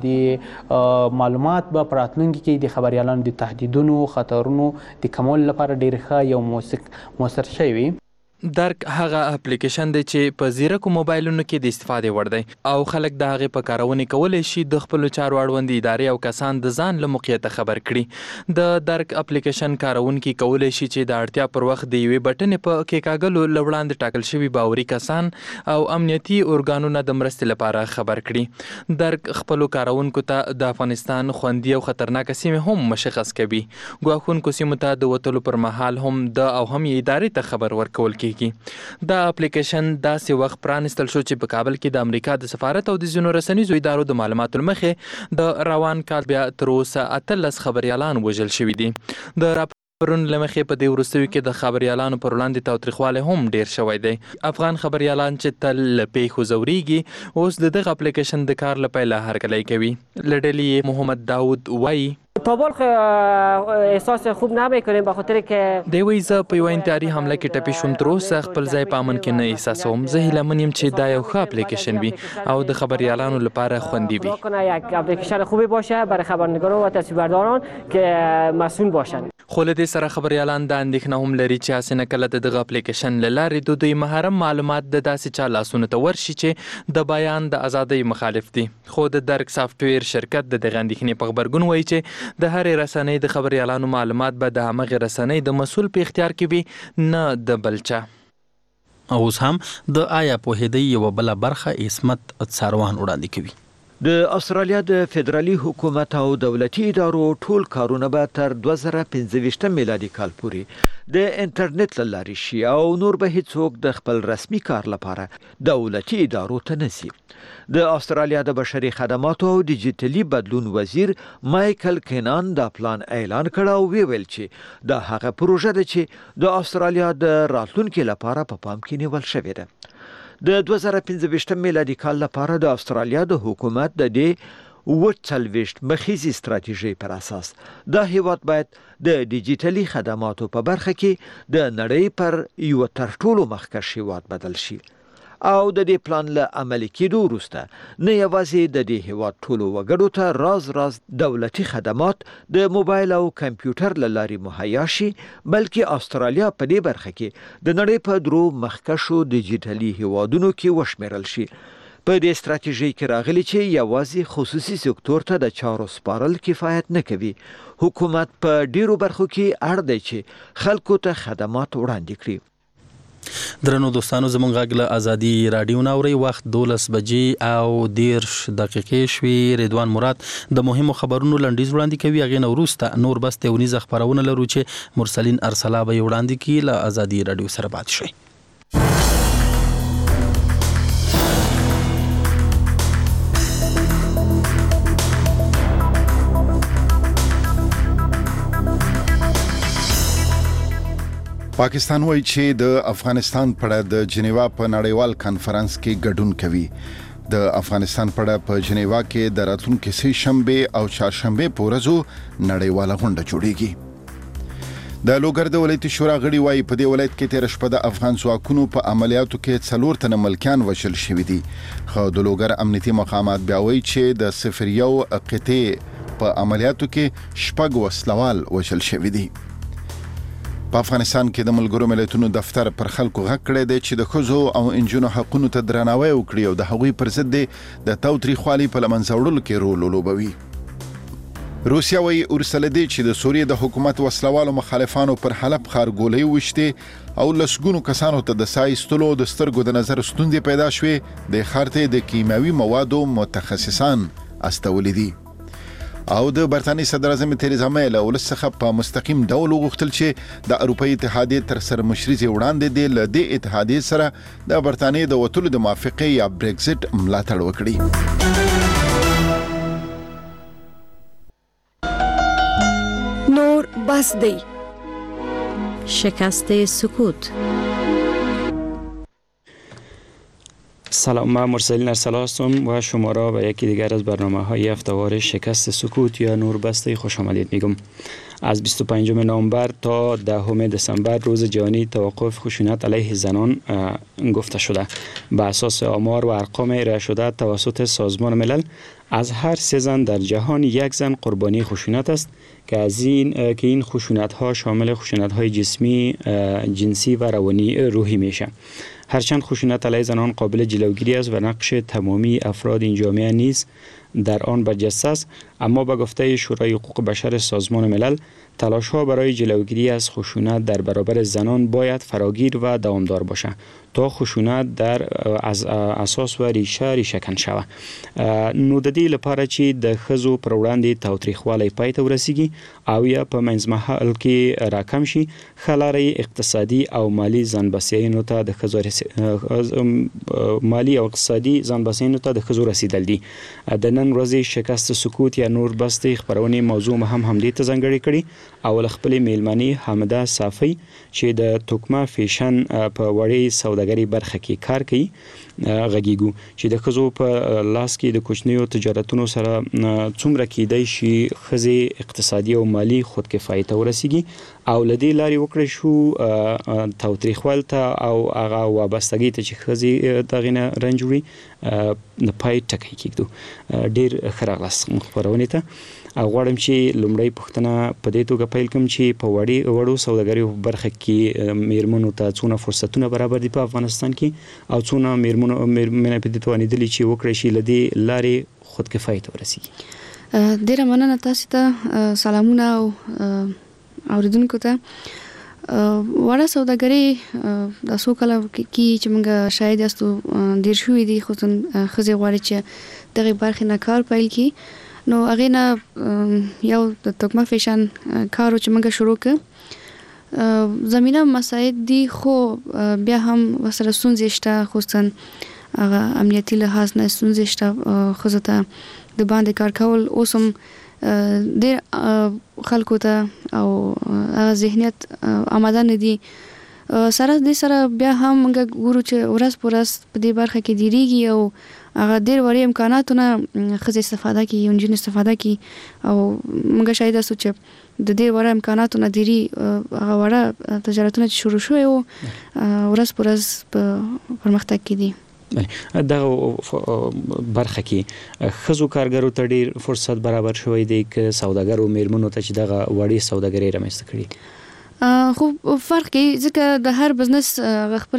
دې معلومات به پراتلونکي کې د خبريالانو د تهدیدونو خطرونو د کمول لپاره ډېر ښه یو موثر شي وي. درک هغه اپلیکیشن دی چې په زیرکو موبایلونو کې د استفادې وړ دی او خلک د هغې په کارونې کولی شي د خپلو چارو اړوند ادارې او کسان د ځان له موقعیته خبر کړي. د درک اپلیکیشن کارونکي کولی شي چې د اړتیا پر وخت د یوې بټنې په کېکاږلو له وړاندې ټاکل شوي باوري کسان او امنیتي ارګانونه د مرستې لپاره خبر کړي. درک خپلو کارونکو ته د افغانستان خوندي او خطرناکه سیمې هم مشخص کوي. ګواښونکو سیمو ته د وتلو پر مهال هم د او هم یې ادارې ته خبر ورکول کېږي. دا اپلیکیشن داسې وخت پرانستل شو چې په کابل کې د امریکا د سفارت او د ځینو رسنیزو ادارو د معلوماتو لمخې د روان کال بیا تر اوسه اتلس خبريالان وژل شوي دي. د راپورونو لمخې په دې وروستیو کې د خبريالانو پر وړاندې تاوتریخوالی هم ډیر شوی دی. افغان خبريالان چې تل له پیښو ځورېږي اوس د دغه اپلیکیشن د کار له پیله هرکلی کوي. له ډلې محمد داود وایي تا بلخ احساس خوب نمیکنیم به خاطر که دی وایي زه په یوه انتحاري حمله کې ټپي شوم. تر اوسه خپل ځای په امن کې نه احساسوم. زه هیلهمن یم چې دا یو ښه اپلیکیشن وي او د خبریالانو لپاره خوندي وي. یک اپلیکیشن خوبی باشه برای خبرنگاران و تصویرداران که مسئول باشند. خو له دې سره خبریالان دا اندېښنه هم لري چې هسې نه کله د دغه اپلیکیشن له لارې د دوی محرم معلومات د داسې چا لاسونو ته ورشي چې د بیان د ازادۍ مخالف دي. خو د درک سافټویر شرکت د دغه اندېښنې په غبرګون وایي چې د هرې رسنۍ د خبريالانو معلومات به د همغې رسنۍ د مسؤل په اختیار کې وي نه د بل چا. اوس هم د آیا پوهېدی یوه بله برخه عصمت څاروان وړاندې کوي. د استرالیا د فدرالي حکومت او دولتي ادارو ټول کارونه به تر دوه زره پنځه ویشتم میلادي کال پورې د انټرنیټ لاري شي او نور به هیڅوک د خپل رسمي کار لپاره دولتي ادارو ته نسی. د استرالیا د بشري خدماتو او ډیجیټلي بدلون وزیر مایکل کینان دا پلان اعلان کړ او ویل چې دا هغه پروژه ده چې د استرالیا د راتلونکو لپاره په پام کې نیول شوې ده. د دوه زره پنځه میلادي کال لپاره د استرالیا د حکومت د دې وټلويشت مخیزي ستراتیژي پر اساس د هیواد باید د ډیجیټلي خدماتو په برخه کې د نړۍ پر یو تر ټولو مخکښ هیواد بدل شي او د دې پلان له عملي کېدو وروسته نه یوازې د دې هیواد ټولو وګړو ته راز راز دولتي خدمات د موبایل او کمپیوټر له لارې مهیا شي، بلکې استرالیا په دې برخه کې د نړۍ په درو مخکښو ډیجیټلي هیوادونو کې وشمیرل شي. په دې ستراتیژي کې راغلي چې یوازې خصوصي سکتور ته د چارو سپارل کفایت نه کوي. حکومت په ډیرو برخو کې اړ دی چې خلکو ته خدمات وړاندې کړي. درنو دوستانو زمونږ غږ له ازادي رادیو ناوري وخت دولس بجې او دیرش دقیقې شوي. رضوان مراد د مهمو خبرونو لنډیز وړاندې کوي. هغې نه وروسته نور بس تونیزه خپرونه لرو چې مرسلین ارسلا به یې وړاندې کړي. له ازادي رادیو سره پاتې شئ. پاکستان وایي چې د افغانستان په اړه د جنیوا په نړیوال کانفرنس کې ګډون کوي. د افغانستان په اړه په جنیوا کې د راتلونکي سه شنبه او چهارشنبه په ورځو نړیواله غونډه جوړیږي. د لوګر د ولایتي شورا غړي وایي په دې ولایت کې تیر شپه د افغان ځواکونو په عملیاتو کې څلور تنه ملکیان وژل شوي دي. خو د لوګر امنیتي مقامات بیا وایي چې د صفر یو قطعې په عملیاتو کې شپږ وسلوال وژل شوي دي. په افغانستان کې د ملګرو ملتونو دفتر پر خلکو غږ کړی دی چې د ښځو او انجونو حقونو ته درناوی وکړي او د هغوی پر ضد د تاوتریخوالي په له منځه وړلو کې رول ولوبوي. روسیا وایي وروسته له دې چې د سوریې د حکومت وسلوالو مخالفانو پر حلب ښار ګولۍ وویشتې او لسګونو کسانو ته د ساه ایستلو د سترګو د نظر ستونزې پیدا شوې، د ښار ته د کیمیاوي موادو متخصصان استولي دي. او د برتانیې صدر اعظم تریزا مې له ولس څخه په مستقیم ډول وغوښتل چې د اروپایي اتحادیې تر سرمشري وړاندې د له دې اتحادیې سره د برتانیې د وټولو د موافقې یا برگزټ ملاتړ وکړي. نور بس دی. شکست سکوت. سلام، من مرسلین ارسلا هستم و شما را به یکی دیگر از برنامه‌های هفته‌وار شکست سکوت یا نوربسته خوش آمدید میگم. از بیست و پنجم نوامبر تا دهم دسامبر روز جهانی توقف خشونت علیه زنان گفته شده. به اساس آمار و ارقام ارائه شده توسط سازمان ملل از هر سه زن در جهان یک زن قربانی خشونت است که از این که این خشونت ها شامل خشونت های جسمی، جنسی و روانی روحی میشه. هرچند خشونت علیه زنان قابل جلوگیری است و نقش تمامی افراد این جامعه نیز در آن برجسته است، اما به گفته شورای حقوق بشر سازمان ملل تلاش ها برای جلوگیری از خشونت در برابر زنان باید فراگیر و دوامدار باشه تا خشونت در از اساس و ریشه ریشه کن شوه. نو د دې لپاره چې د ښځو پر وړاندې تاوتریخوالی پای ته ورسیږي او یا په منځمهال کې راکم شي، ښه لاره اقتصادي او مالی ځانبسیاینو ته د ښځو مالی او اقتصادي ځانبسیاینو ته د ښځو رسیدل دي. د نن ورځې شکست سکوت یا نور بستې خبرونې موضوع هم همدې ته ځانګړې کړي او له خپلې میلمنې حامده صافی چې د توکمه فیشن په وړې سوداګرۍ برخه کې کار کوي غږیږو چې د ښځو په لاس کې د کوچنیو تجارتونو سره څومره کېدای شي ښځې اقتصادي او مالی خودکفایي ته ورسیږي او له دې لارې وکړی شو تاوتریخوال ته او هغه وابستګۍ ته چې ښځې دغې نه رنج وړي د پای ټکی کېږدو. ډېر ښه راغلاست خپرونې ته. غواړم چې لومړی پوښتنه په دې توګه پیل کړم چې په وړې وړو سوداګریو په برخه کې میرمنو ته څونه فرصتونه برابر دي په افغانستان کې او څونه میرمنو میرمنې په دې توانېدلي چې وکړی شي له دې لارې خودکفایي ته ورسیږي. ډېره مننه تاسو ته. سلامونه او اوریدونکو ته. وړه سوداګري د څو کاله کې چې موږ شاید یاستو ډېر شوي دي، خصوصا ښځې غواړي چې دغې برخې نه کار پیل کړي. نو هغې نه یو د توکمه فیشن کار چې موږ شروع کړ. زمينه مساعد دي خو بیا هم وسره ستونزې شته، خصوصا هغه امنیتي لحاظ نه ستونزې شته ښځو ته د باندې کار کول. اوس هم ډېر خلکو ته او هغه ذهنیت آماده نه دي. سره دې سره بیا هم موږ ګورو چې ورځ په ورځ په دې برخه کې ډېرېږي او هغه ډېر وړې امکاناتونه ښځې استفاده کوي، نجونې استفاده کوي او موږ شاید اوسو چې د دې وړه امکاناتو نه ډېري هغه وړه تجارتونه چې شروع شوي وو ورځ په ورځ په پرمختګ کې دي. دغه برخه کې ښځو کارګرو ته ډېر فرصت برابر شوی دی که سوداګرو میرمنو ته چې دغه وړې سوداګري رامنځته کړي؟ خو فرق کوي ځکه د هر بزنس خپل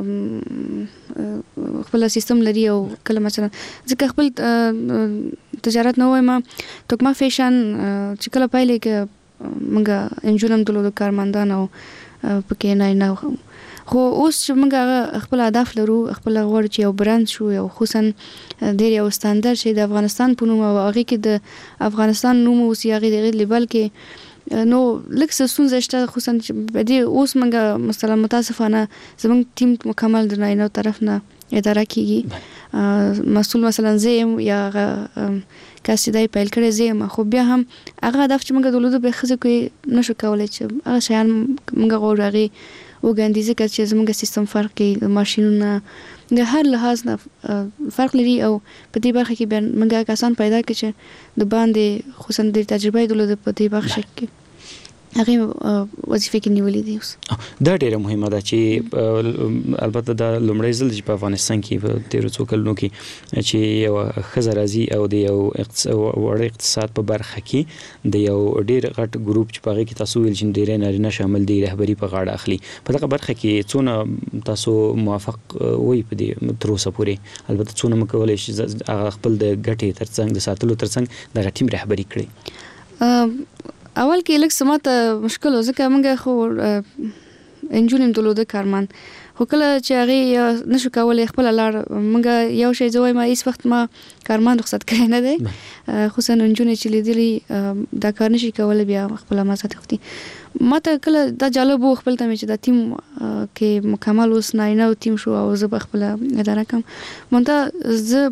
خپل سیستم لري او کله مثلا ځکه خپل تجارت نه وایم توکما فیشن چې کله پایلې کې موږ انجونم دلو کارمندان او پکې نه نه خو اوس چې موږ خپل اهداف لرو، خپل غوړ چې یو برند شو او خصوصا ډېر یو ستاندر شي د افغانستان په نوم او هغه کې د افغانستان نوم او سیاغي دغه لیبل کې نو لکه ستونزه شته، خصوصا چې په دې اوس موږ مثلا متاسفانه زموږ ټیم مکمل د ناینو طرف نه اداره کیږي، مسؤل مثلا زم یا کاسیدای پیل کړی زم، خو بیا هم هغه هدف چې موږ دولت به خزه کوي نشو کولای چې هغه شیان موږ غوړغي وګاندې ځکه چې زموږ سیستم فرق کوي، ماشینونه د هر لحاظ نه فرق لري او په دې برخه کې بیا موږ کسان پیدا کړي چې د باندې خصوصا د تجربه دولت په دې برخه کې هغه وظیفه کې نیولې دي. اوس دا ډیره مهمه ده چې البته د لومړی ځل چې په افغانستان کې په تیرو څو کلونو کې چې یو ښځه راځي او د یو وړ اقتصاد په برخه کې د یو ډیر غټ ګروپ چې په هغه کې تاسو ویل چې ډیره نارینه شامل دي رهبری په غاړه اخلي، په دغه برخه کې څونه تاسو موافق وي په دې تر اوسه پورې؟ البته څونه مکولای شي هغه خپل د ګټې ترڅنګ د ساتلو ترڅنګ د ټیم رهبری کړي؟ اول کې لکه سماته مشکل و ځکه موږ خو انجونیم دلوده کارمند خو کله چې هغه نشو کولای خپل لار موږ یو شی زوی ما هیڅ وخت ما کارمند رخصت کړی نه دی، خصوصا انجونې چې لیدلی دا کار نشي کولای بیا خپل ما ساتي وختي ماته کله دا جالب و خپل ته چې دا ټیم کې مکمل اوس نه نه ټیم شو او زه خپل اداره کوم مونته زه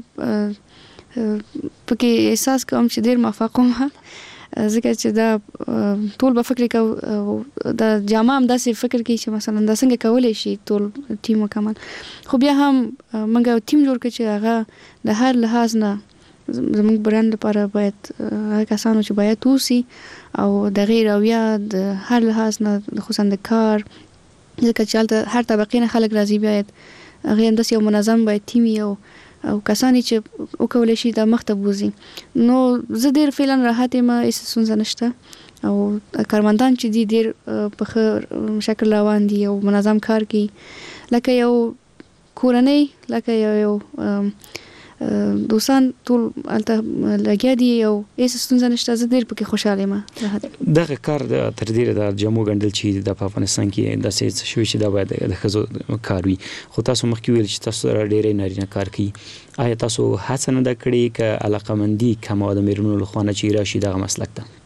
پکې احساس کوم چې ډیر موافق یم ځکه چې دا ټول به فکر کوي دا جامه هم داسې فکر کوي چې مثلا دا څنګه کولای شي ټول ټیم مکمل، خو بیا هم موږ ټیم جوړ کړ چې هغه د هر لحاظ نه زموږ برند لپاره باید هغه کسانو چې باید اوسي او د غیر اویا د هر لحاظ نه خصوصا د کار ځکه چې هر طبقه نه خلک راځي باید هغه هم داسې یو منظم باید ټیم یو او کسانی چې وکولای شي د مخته بوزي. نو زه ډیر فعلا راحت یم، هیڅ ستونزه نشته او کارمندان چې دي ډیر په ښه شکل روان دي او منظم کار کوي لکه یو کورنۍ لکه یو دوستان ټول الته لګیا دي او هیڅ ستونزه نشته، زه ډیر پکې خوشاله یم. دغه کار د تر ډیره د جمو ګڼل چې د افغانستان کې د سیس شوی چې دا باید د ښځو کار وي، خو تاسو مخکې ویل چې تاسو ډیرې نارینه کار کوي، آیا تاسو هڅه نه ده کړې که علاقمندي کمه د میرمنو لخوا نه چې راشي دغه مسلک ته؟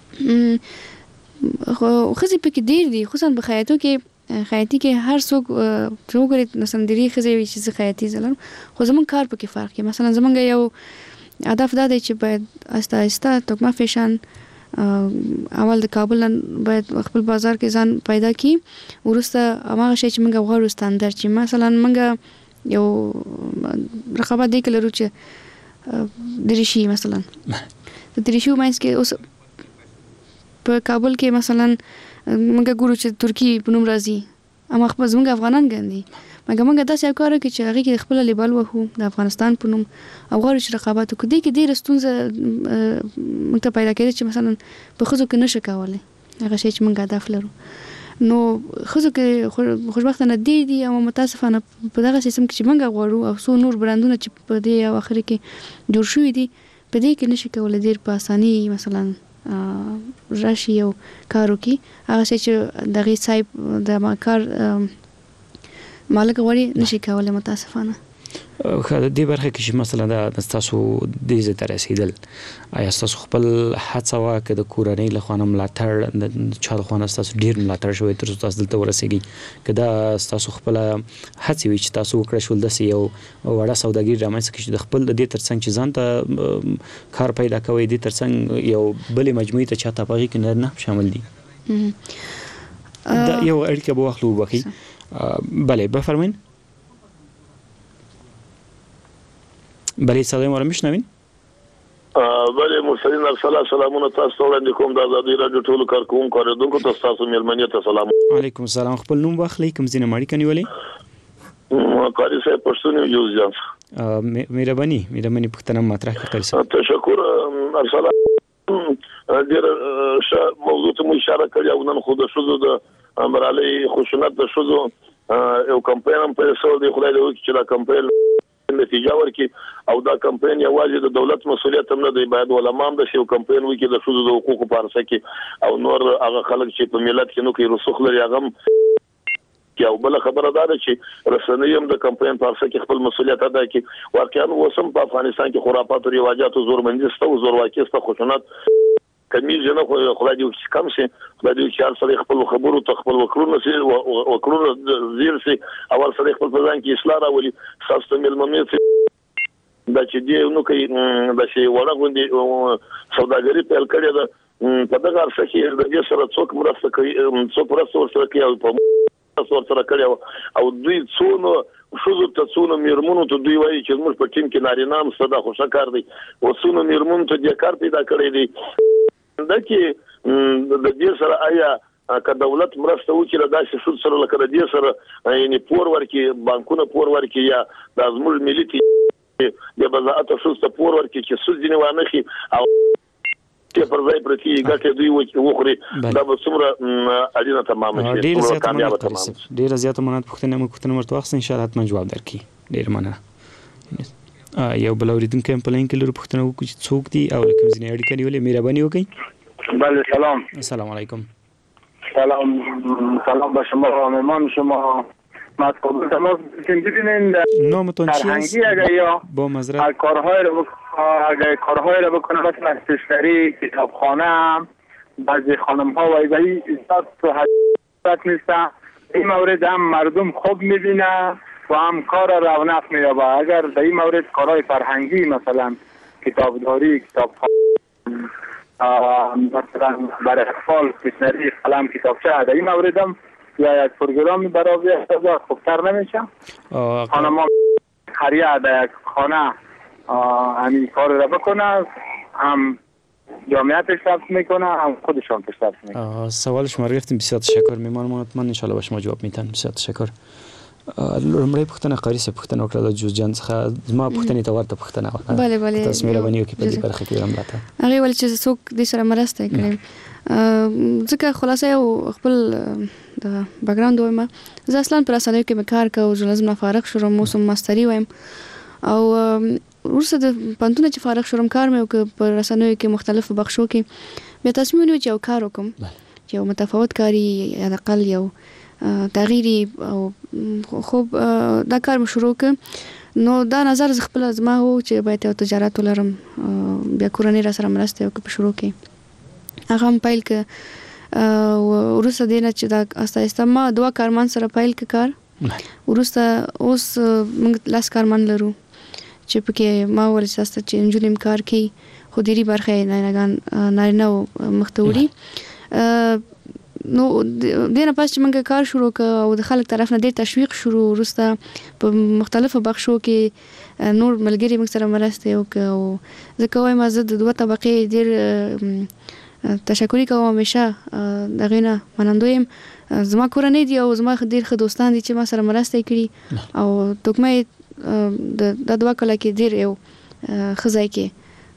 خو ښځې پکې ډیر دي خصوصا په خیاطو کې خیاطي کې هر څوک چې وګوري مثلا درې ښځې وي چې زه خیاطي زلم، خو زموږ کار پکې فرق کوي. مثلا زموږ یو هدف دا دی چې باید آهسته آهسته توکما فیشن اول د کابل باید خپل بازار کې ځان پیدا کړي، وروسته هغه شی چې موږ غواړو ستاندر چې مثلا موږ یو رقابت دی کلرو چې دریشي مثلا د دریشي مینس کې اوس په کابل کې مثلا موږ ګورو چې ترکی په نوم راځي اما خپل زموږ افغانان ګاندي مګر موږ داسې کار کوي چې هغه کې خپل لیبل وهو د افغانستان په نوم او غواړو چې رقابت وکړي کې ډېر ستونزه موږ ته پیدا کېږي چې مثلا په خزو کې نشه کولای هغه شی چې موږ هدف لرو نو خزو کې خوشبختانه دي دي او متاسفانه په دغه سیستم کې چې موږ غواړو او څو نور برندونه چې په دې او اخر کې جوړ شوي دي په دې کې نشه کولای ډېر په اساني مثلا راشي یو کارو کې هغه چې دغه صاحب د کار مالک غوړي نشي کولای متاسفانه. دې برخه کې چې مثلا د تاسو د دې ته رسیدل آیا تاسو خپل هڅه وکړه د کورنۍ له خوا ملاتړ د چا له خوا تاسو ډیر ملاتړ شوی تر څو تاسو دلته ورسیږئ که دا تاسو خپل هڅې وي چې تاسو وکړئ شول داسې یو وړه سوداګري رامنځته کړئ چې د خپل د دې ترڅنګ چې ځان ته کار پیدا کوئ دې ترڅنګ یو بلې مجموعې ته چاته په هغې کې نارینه شامل دي دا یو اړیکه به واخلو وبخښئ بله بفرمایئ بله صدای ما را میشنوین؟ بله مرسلین ارسلا سلامونه تاسو ته وړاندې کوم د ازادي راډیو ټولو کارکوونکو اورېدونکو ته ستاسو مېلمنې ته سلام. وعلیکم السلام. خپل نوم واخلئ کوم ځای نه مو اړیکه نیولې؟ قاري صاحب پښتون یم جوز جان. مهرباني مهرباني پوښتنه مطرح کړئ قاري صاحب. تشکر ارسلا. ډېر ښه موضوع ته مو اشاره کړې او نن خو د ښځو د امرالۍ خشونت د ښځو یو کمپاین هم پیل شوی دی. خدای دې وکړي چې دا کمپاین نتیجه ورکړي او دا کمپاین یوازې د دولت مسؤلیت هم نه دی، باید علما هم د یو کمپاین وکړي د ښځو د حقوقو په اړه کې او نور هغه خلک چې په ملت کې نو کې رسوخ لري هغه هم او بل خبره ده چې رسنۍ هم د کمپاین په اړه کې خپل مسؤلیت ادا کوي. واقعا اوسم په افغانستان کې خرافات او رواجات او زورمندي ستو زورواکي ستو خشونت کمیز نه خو خدای دې کم شي، خدای دې چې هر څه خپل خبرو ته خپل وکړو سي وکړو زیر سي او هر څه خپل ځان کې اصلاح راولي. تاسو ملمنې دا چې دې نو کوي دا چې وړه غوندي سوداګري پیل کړې ده په دغه ارسه کې د دې سره څوک مرسته کوي څوک مرسته ورسره کوي او په تاسو ورسره کړی او دوی څونو شوزو ته څونو میرمنو ته دوی وایي چې موږ په ټیم کې نارینه هم صدا خوشا کار دی او څونو میرمنو ته د کار پیدا کړی دی. دا کې د دې سره آیا که دولت مرسته وکړي دا چې شود سره لکه د دې سره یعنی پور ورکي بانکونه پور ورکي یا د زموږ ملي د بزاعت شود ته پور ورکي چې سود ځنی وانه شي او چې پر ځای پرتی ګټه دوی وخوري دا به څومره اړینه تمام شي ټول کامیاب تمام شي. ډیر زیات مننه پوښتنه مو پوښتنه مرته واخص ان شاء الله حتما جواب درکړي. ډیر مننه. یو بل اوریدونکو هم په لاین کې لرو پوښتنه وکړي چې څوک دي او کوم ځای اړیکه نیولې مهرباني وکړئ. بله سلام. السلام علیکم. سلام سلام به شما و مهمان شما. مطلب تماس ببینید نامتون چیست؟ اگر یا با معذرت کارهای رو اگر کارهای رو بکنه مثلا استشاری کتابخانه بعضی خانم ها و ایزایی ایزاد تو حضرت نیستن این مورد هم مردم خوب میبینه و هم کار رونق میابه. اگر در این مورد کارهای فرهنگی مثلا کتابداری کتابخانه مثلا برای اطفال استشاری قلم کتابچه در این مورد هم یا یک پروگرامی برای احتضار خوبتر نمیشه. خانم ها خریه در یک خانه همین کار را بکنه هم جامعه پیشرفت میکنه هم خودشان پیشرفت میکنه. سوال شما رو گرفتیم بسیار تشکر. میمانم حتما ان شاء الله به شما جواب میتن. بسیار تشکر. لومړی پوښتنه قاری صاحب پوښتنه وکړه د جوز جان څخه زما پوښتنې ته ورته پوښتنه وکړه. بله بله تاسو مهرباني وکړئ په دې برخه کې راته. هغه ول چې څوک دې سره مرسته کړي ځکه خلاصه یو خپل د بیکګراوند وایم. زه اصلا پر رسنیو کې کار کوم، ژورنالیزم نه فارغ شوم، موسم ماستری وایم او ورسره د پانتونه چې فارغ شوم کار مې وکړ په رسنیو کې مختلفو بخشو کې بیا تصمیم ونیو چې یو کار وکم چې یو متفاوت کاری یا د اقل یو تغییری او خوب دا کار شروع ک نو دا نظر ز خپل زما وو چې باید یو تجارت ولرم بیا کورنۍ را سره مرسته وکړم شروع کې هغه هم پیل ک ورسره دینه چې دا اساسا ما دوه کارمن سره پیل ک کار ورسره اوس موږ لاس کارمن لرو چې پکې ما ورساسته چې انجونیم کار کوي خو ډيري برخه نه نه نه نه مختوري نو دینه پس چې موږ کار شروع ک او د خلک طرف نه ډیر تشویق شروع ورسته په مختلفو بخشو کې نور ملګری موږ سره مرسته وکړو ځکه وایم زه د دوه طبقې ډیر تشکر کوم همیشه دغه نه منندویم زما کورنۍ دی او زما ډیر ښه دوستان دي چې ما سره مرسته کړي او توګمې د دوه کله کې ډیر یو خزای کې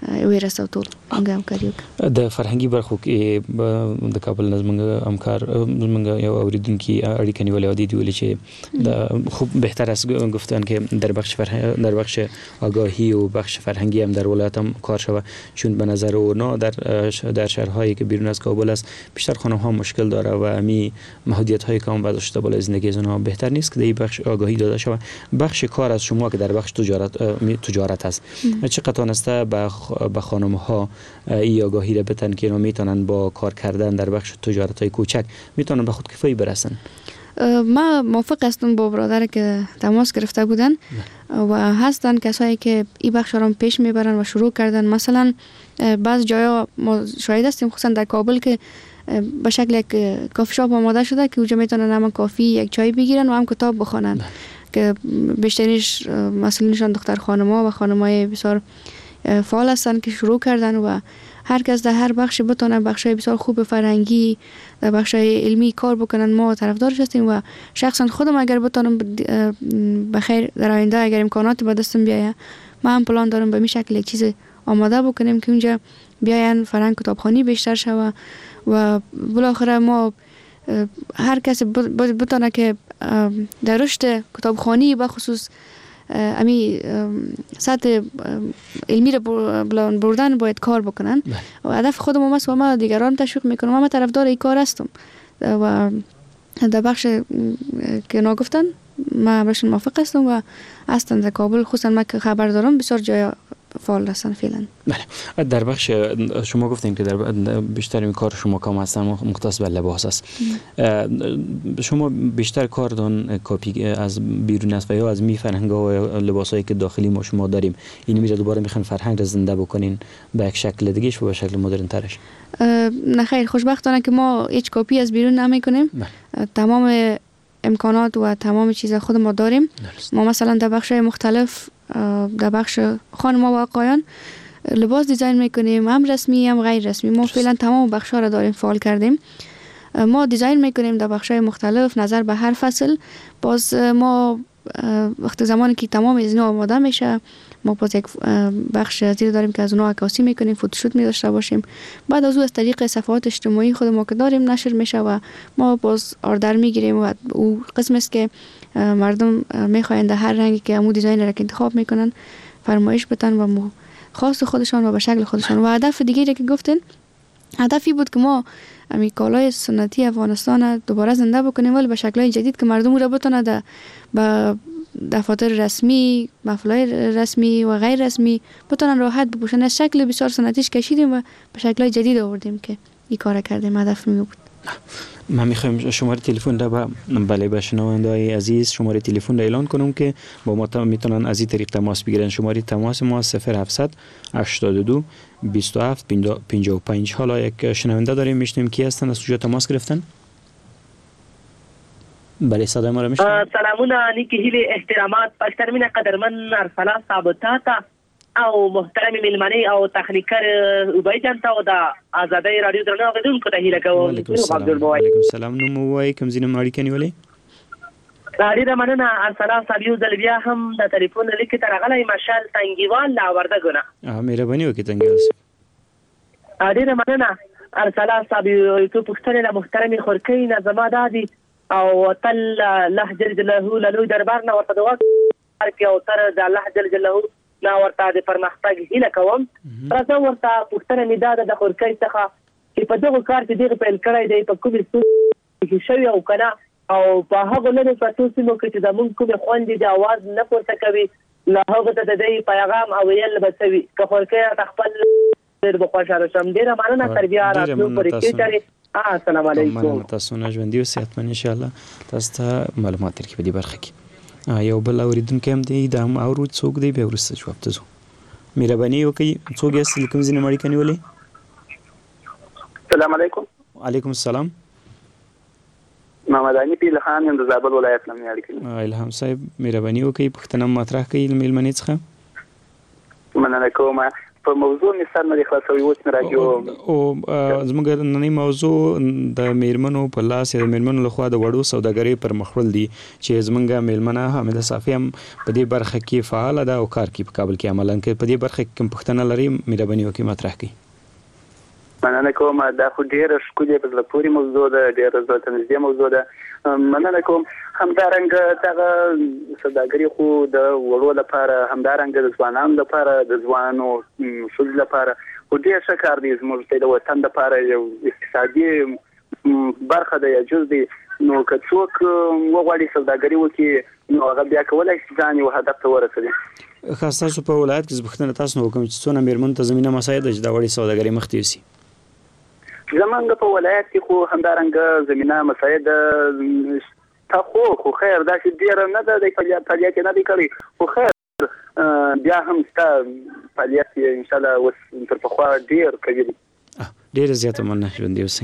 ورسو ټول موږ همکاري وکړو. د فرهنګي برخو کې د کابل نظمنګ همکار موږ یو اوریدونکو اړیکه نیولې و دي ویل چې د خوب بهتر است گفتن که در بخش فرهنگ در بخش آگاهی و بخش فرهنگی هم در ولایت هم کار شود، چون به نظر اونا در در شهرهایی که بیرون از کابل است بیشتر خانم ها مشکل داره و امی محدودیت های کام برداشته بالای زندگی از اونها بهتر نیست که در بخش آگاهی داده شود. بخش کار از شما که در بخش تجارت تجارت است چقدر تونسته به خانم ها این آگاهی را بدن که اینا میتونن با کار کردن در بخش تجارت های کوچک میتونن به خودکفایی برسن؟ ما موافق هستم با برادر که تماس گرفته بودن و هستن کسایی که این بخش را پیش میبرن و شروع کردن. مثلا بعض جایا ما شاهد هستیم خصوصا در کابل که به شکل یک کافی شاپ آماده شده که اونجا میتونن هم کافی یک چای بگیرن و هم کتاب بخونن که بیشترینش مسئولینشان دختر خانم‌ها و خانم‌های بسیار فعال هستن که شروع کردن و هر کس در هر بخش بتونه بخشای بسیار خوب فرهنگی در بخشای علمی کار بکنن. ما طرفدارش هستیم و شخصا خودم اگر بتونم بخیر در آینده اگر امکانات به دستم بیایه ما هم پلان دارم به می شکل یک چیز آماده بکنیم که اونجا بیاین فرهنگ کتابخوانی بیشتر شود و بالاخره ما هر کس بتونه که در رشد کتابخوانی به خصوص امی سطح علمی رو بردن باید کار بکنن و هدف خودم هم است و ما دیگران تشویق میکنم. ما طرفدار این کار هستم و در بخش که نگفتن ما برشون موافق هستم و هستن در کابل خصوصا ما که خبر دارم بسیار جای فعال هستن فعلا. بله در بخش شما گفتین که در بیشتر این کار شما کام هستن مختص به لباس است. شما بیشتر کار دان کپی از بیرون است و یا از می فرهنگ و لباسایی که داخلی ما شما داریم این میره دوباره میخوان فرهنگ را زنده بکنین به یک شکل دیگه و به شکل مدرن ترش؟ نه خیر، خوشبختانه که ما هیچ کپی از بیرون نمیکنیم. تمام امکانات و تمام چیز خود ما داریم. درست. ما مثلا در بخش مختلف در بخش خانم و آقایان لباس دیزاین میکنیم، هم رسمی هم غیر رسمی. ما فعلا تمام بخش‌ها را داریم فعال کردیم. ما دیزاین میکنیم در بخش‌های مختلف نظر به هر فصل. باز ما وقت زمانی که تمام از اینا آماده میشه ما باز یک بخش زیر داریم که از اونها عکاسی میکنیم، فوتوشوت می داشته باشیم. بعد از او از طریق صفحات اجتماعی خود ما که داریم نشر میشه و ما باز آردر میگیریم و او قسم است که مردم میخواین در هر رنگی که امو دیزاین را که انتخاب میکنن فرمایش بدن و خاص خودشان و به شکل خودشان. و هدف دیگری که گفتین هدفی بود که ما امی کالای سنتی افغانستان دوباره زنده بکنیم ولی به شکل‌های جدید که مردم را بتونه در با دفاتر رسمی، محفل‌های رسمی و غیر رسمی بتونن راحت بپوشن. از شکل بسیار سنتیش کشیدیم و به شکل‌های جدید آوردیم که این کار کردیم. هدف می بود. ما میخوایم شماره تلفن را به بله به شنونده‌های عزیز شماره تلفن را اعلان کنم که با ما میتونن از این طریق تماس بگیرن. شماره تماس ما صفر هفتصد هشتاد و دو بیست و هفت پنجاه و پنج. حالا یک شنونده داریم میشنیم کی هستن از کجا تماس گرفتن؟ بله صدای ما را میشنوید؟ سلامونه نیکی هیله احترامات پشترمین قدرمن ارسلا ثابتاتا او محترم ملمنی او تخنیکر اوبای جانتا او د آزادۍ رادیو درنو غوډونکو ته هیله کوم. وعلیکم السلام. وعلیکم السلام. نو مو وای کوم زینه اړیکه نیولې؟ ډیره مننه ارسلا صاحب یو ځل بیا هم د ټلیفون لیک ته راغلی مشال تنګیوال لا وردګونه. اه مهرباني وکړئ تنګیوال صاحب. ډیره مننه ارسلا صاحب یو پښتنه له محترم خورکی نه زما دادی او تل الله جل جلاله له لوی دربار نه ورته دعا کوي او تر د الله جل جلاله نا ورته د پرمختګ هیله کوم. راځه ورته پښتنه میداد د خورکی څخه چې په دغه کار کې دغه پیل کړی دی په کومې څه شوی او کنه او په هغه لږ په تاسو نو کې چې د مونږ کومه خوندې د आवाज نه پورته کوي له هغه ته د دې پیغام او یل بسوي که خورکی خپل ډېر بخښه شم. ډیره مننه تر بیا راتلو پرې کې السلام علیکم. تاسو نه ژوندۍ او صحتمن ان شاء الله. تاسو ته معلومات درکې په دې برخه کې. یو بل اوریدونکو هم دی دا هم اورو څوک دی به ورسته جواب تاسو مهرباني وکړئ. څوک یې کوم ځینې مړی کني ولې؟ السلام علیکم. وعلیکم السلام. محمد علي پیل خان د زابل ولایت نه مړی. الهام صاحب مهرباني وکړئ پښتنه مطرح کړئ مېلمنې څخه. مننه کوم. په موضوع می سر نه خلاصوي اوس نه راځو او زموږ نننی موضوع د میرمنو په لاس د میرمنو لخوا د وړو سوداګرۍ پر مخول دي چې زموږ میرمنه حامده صافی هم په دې برخه کې فعال ده او کار کوي په کابل کې عملاً کې په دې برخه کې کوم پوښتنه لري مهرباني وکړئ مطرح کړئ. مننه کوم دا خو ډیره ښکلې په زړه پورې موضوع ده ډیره زړه ته نږدې موضوع ده مننه کوم همدارنګه دغه سوداګري خو د وړو لپاره همدارنګه د ځوانانو لپاره د ځوانو ښځو لپاره خو ډېر ښه کار دی زموږ د وطن لپاره یو اقتصادي برخه ده یا جز دی نو که څوک وغواړي سوداګري وکړي نو هغه بیا کولی شي ځان یو هدف ته ورسوي. خاص تاسو په ولایت کې پوښتنه تاسو نه وکړم چې څونه میرمنو ته زمینه مساعد ده چې دا وړې سوداګري مخ ته یوسي. زمونږ په ولایت کې خو همدارنګه زمینه مساعد تا خو خو خیر دا چې ډیر نه ده د فعالیت نه دی کړی خو خیر بیا هم ستا فعالیت ان شاء الله اوس تر پخوا ډیر کوي ډیر زیاته مننه ژوندي اوسئ.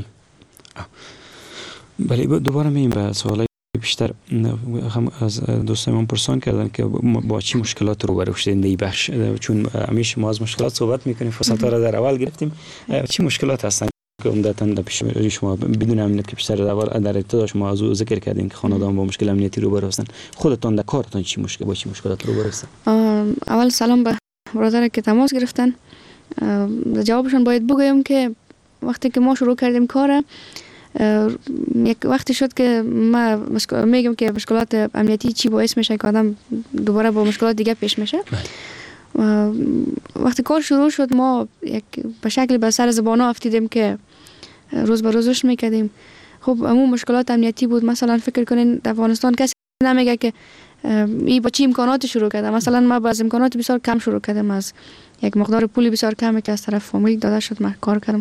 بله دوباره میگیم به سوالای بیشتر هم از دوستان پرسان کردن که با چی مشکلات روبرو شدین در این بخش چون همیشه ما از مشکلات صحبت میکنیم فرصت را در اول گرفتیم چی مشکلات هستن که عمدتاً در پیش شما بدون امنیت که بیشتر در اول در ابتدا شما از ذکر کردین که خانواده‌ام با مشکل امنیتی روبرو هستن خودتون در کارتون چی مشکل با چی مشکلات روبرو هستن؟ اول سلام به برادر که تماس گرفتن جوابشون باید بگویم که وقتی که ما شروع کردیم کار یک وقتی شد که ما میگم که مشکلات امنیتی چی باعث میشه که آدم دوباره با مشکلات دیگه پیش میشه. وقتی کار شروع شد ما یک به شکل به سر زبانا افتیدیم که روز به روزش میکردیم. خب همون مشکلات امنیتی بود. مثلا فکر کنین در افغانستان کسی نمیگه که ای با چی امکانات شروع کرده. مثلا ما با امکانات بسیار کم شروع کردیم از یک مقدار پولی بسیار کمی که از طرف فامیل داده شد ما کار کردم.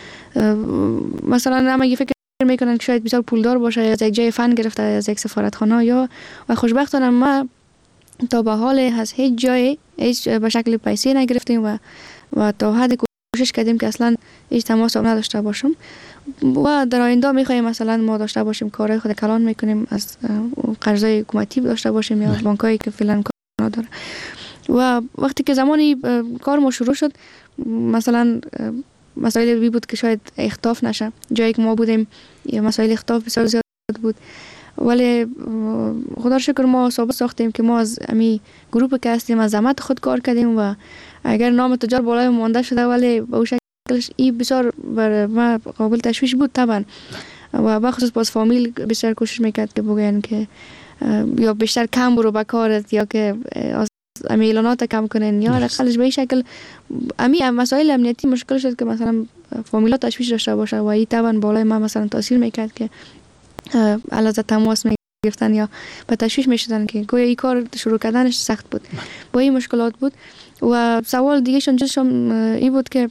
مثلا نمیگه فکر میکنن که شاید بسیار پولدار باشه از یک جای فن گرفته از یک سفارتخانه یا و خوشبختانه ما تا به حال از هیچ جای هیچ به شکل پیسه نگرفتیم و و تا حد کوشش کردیم که اصلا هیچ تماس نداشته باشم و در آینده میخوایم مثلا ما داشته باشیم کارهای خود کلان میکنیم از قرضای حکومتی داشته باشیم یا بانکایی که فعلا کار نداره. و وقتی که زمانی کار ما شروع شد مثلا مسائل بی بود که شاید اختلاف نشه جایی که ما بودیم یه مسائل اختلاف بسیار زیاد بود ولی خدا شکر ما ثابت ساختیم که ما از امی گروه که هستیم از زحمت خود کار کردیم و اگر نام تجار بالای مانده شده ولی به اون شکلش این بسیار بر ما قابل تشویش بود طبعا و بخصوص باز فامیل بسیار کوشش میکرد که بگن که یا بیشتر کم برو به کارت یا که امی اعلانات کم کنن یا رقلش به این شکل امی مسائل امنیتی مشکل شد که مثلا فامیلا تشویش داشته باشه و این طبعا بالای ما مثلا تاثیر میکرد که علاوه تماس میگرفتن یا به تشویش میشدن که گویا این کار شروع کردنش سخت بود با این مشکلات بود. و سوال دیگه شون جزشم این بود که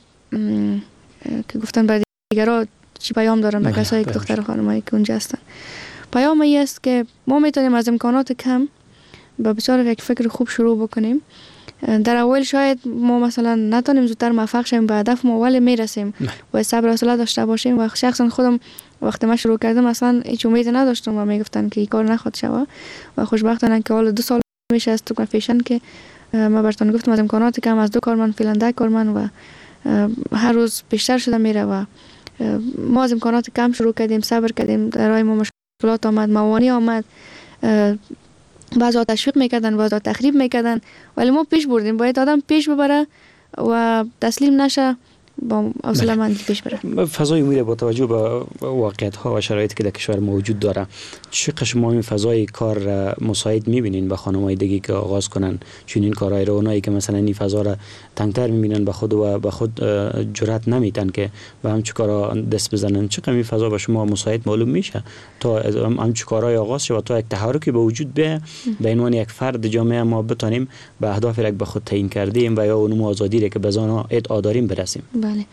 که گفتن برای دیگرها چی پیام دارن به کسایی که دختر خانمایی که اونجا هستن. پیام این است که ما میتونیم از امکانات کم با بسیار یک فکر خوب شروع بکنیم. در اول شاید ما مثلا نتونیم زودتر موفق شیم به هدف ما ولی میرسیم و صبر و حوصله داشته باشیم. و شخصا خودم وقتی ما شروع کردم اصلا هیچ امید نداشتم و میگفتن که این کار نخواد شوه و خوشبختانه که حالا دو سال میشه از تو فیشن که ما براتون گفتم از امکانات کم از دو کارمند فعلا ده کارمند و هر روز بیشتر شده میره و ما از امکانات کم شروع کردیم صبر کردیم در راه ما مشکلات آمد موانع آمد بعضا تشویق میکردن بعضا تخریب میکردن ولی ما پیش بردیم. باید آدم پیش ببره و تسلیم نشه با حوصله مندی پیش بره. فضای امور با توجه به واقعیت ها و شرایطی که در کشور موجود داره چقدر شما این فضای کار مساعد میبینین به خانم‌های دیگه که آغاز کنن چون این کارهای رو اونایی که مثلا این فضا را تنگتر میبینن به خود و به خود جرأت نمیتن که به همچین کارا دست بزنن چقدر این فضا به شما مساعد معلوم میشه تا همچین کارهای آغاز شه و تا یک تحرکی به وجود بیاد به عنوان یک فرد جامعه ما بتونیم به اهدافی که به خود تعیین کردیم و یا اون آزادی که به زانا ادعا داریم برسیم. بله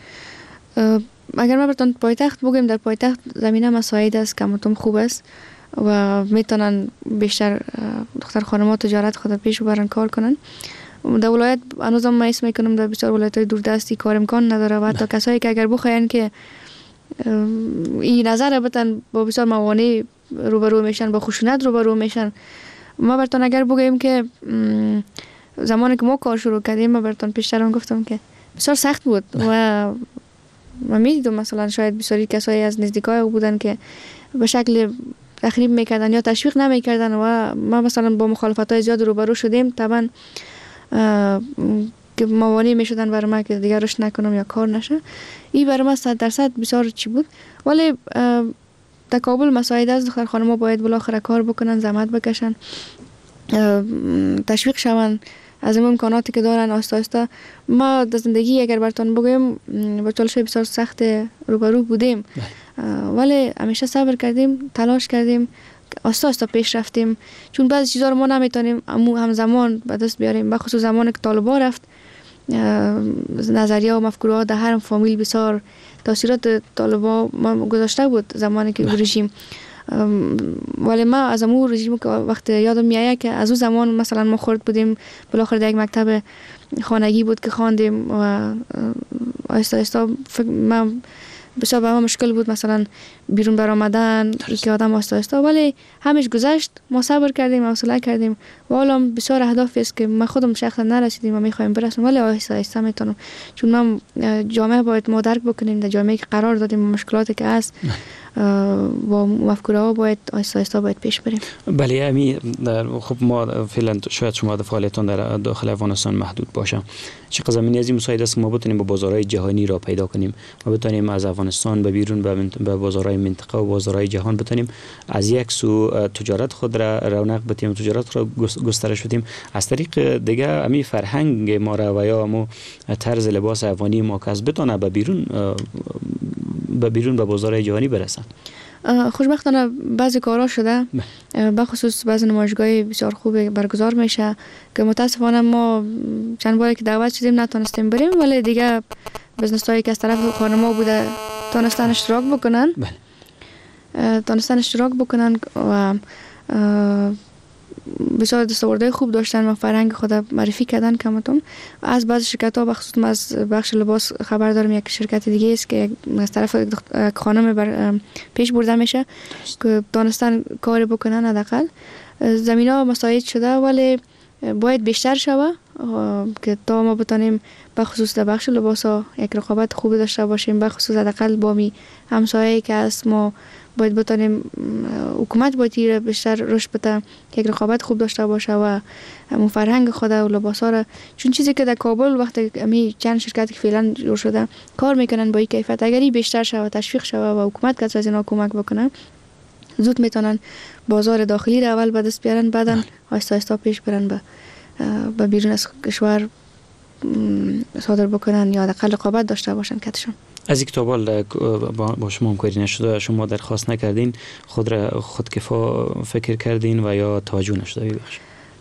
اگر ما براتون پایتخت بگیم در پایتخت زمینه مساعد است کمتون خوب است و میتونن بیشتر دختر خانم‌ها تجارت خود پیش ببرن کار کنن. در ولایت هنوز هم اسم میکنم در بسیار ولایت‌های دوردستی کار امکان نداره و حتی کسایی که اگر بخواین که این نظر بتن با بسیار موانع روبرو میشن با خشونت روبرو میشن. ما براتون اگر بگیم که زمانی که ما کار شروع کردیم ما براتون پیشتر هم گفتم که بسیار سخت بود و من میدیدم مثلا شاید بسیاری کسایی از نزدیکای او بودن که به شکل تخریب میکردن یا تشویق نمیکردن و ما مثلا با مخالفت‌های زیاد روبرو شدیم. طبعا که موانع میشدن برای ما که دیگه رشد نکنم یا کار نشه. این برای ما صد درصد بسیار چی بود. ولی در کابل مساعد از دختر خانم‌ها باید بالاخره کار بکنن، زحمت بکشن، تشویق شون از این امکاناتی که دارن. آستا آستا ما در زندگی اگر براتون بگویم با چالش‌های بسیار سخت روبرو بودیم، ولی همیشه صبر کردیم، تلاش کردیم، آستا آستا پیش رفتیم. چون بعضی چیزا رو ما نمیتونیم همزمان به دست بیاریم. بخصوص زمانی که طالبان رفت، نظریه و مفکوره ها در هر فامیل بسیار تاثیرات طالبان ما گذاشته بود زمانی که رژیم. ولی ما از اون رژیم که وقت یادم میاد که از اون زمان مثلا ما خورد بودیم، بالاخره در یک مکتب خانگی بود که خواندیم و آهسته آهسته من بسیار به ما مشکل بود مثلا بیرون برآمدن که آدم آهسته آهسته، ولی همش گذشت. ما صبر کردیم، حوصله کردیم و حالا بسیار اهدافی است که ما خودم شخصا نرسیدیم و میخوایم برسیم، ولی آهسته آهسته میتونم. چون ما جامعه باید ما درک بکنیم، در جامعه که قرار دادیم مشکلاتی که هست با مفکوره ها باید آهسته آهسته باید پیش بریم. بله امی خب ما فعلا شاید شما در فعالیتتان در داخل افغانستان محدود باشه. چه زمینی از این مساعده است ما بتونیم با بازارهای جهانی را پیدا کنیم و بتونیم از افغانستان به بیرون به بازارهای منطقه و بازارهای جهان بتونیم از یک سو تجارت خود را رونق بدیم، تجارت را گسترش بدیم، از طریق دیگه امی فرهنگ ما را و یا مو طرز لباس افغانی ما که از بتونه به بیرون به بیرون به بازارهای جهانی برسه. خوشبختانه بعضی کارا شده، به خصوص بعضی نمایشگاهی بسیار خوب برگزار میشه که متاسفانه ما چند باری که دعوت شدیم نتونستیم بریم، ولی دیگه بزنس هایی که از طرف خانم‌ها بوده تونستن اشتراک بکنن تونستن اشتراک بکنن و بسیار دستاوردهای خوب داشتن و فرهنگ خود معرفی کردن کمتون. از بعض شرکت ها بخصوص از بخش لباس خبر دارم یک شرکت دیگه است که از طرف خانم بر پیش برده میشه که دانستن کار بکنن. حداقل زمینا مساعد شده، ولی باید بیشتر شوه که تا ما بتونیم بخصوص در بخش لباس ها یک رقابت خوبی داشته باشیم. بخصوص حداقل با می همسایه‌ای که است ما باید بتونیم، حکومت باید بیشتر رشد بده، یک رقابت خوب داشته باشه و همون فرهنگ خود و لباسا را. چون چیزی که در کابل وقتی امی چند شرکتی که فعلا جور شده کار میکنن با این کیفیت، اگری بیشتر شوه، تشویق شوه و حکومت که از اینا کمک بکنه، زود میتونن بازار داخلی را اول به دست بیارن، بعدا آهسته آهسته پیش برن به به بیرون از کشور صادر بکنن یا حداقل رقابت داشته باشن کتشون. از این کتاب با شما همکاری نشده، شما درخواست نکردین، خود را خودکفا فکر کردین و یا توجه نشده؟ ببخشید.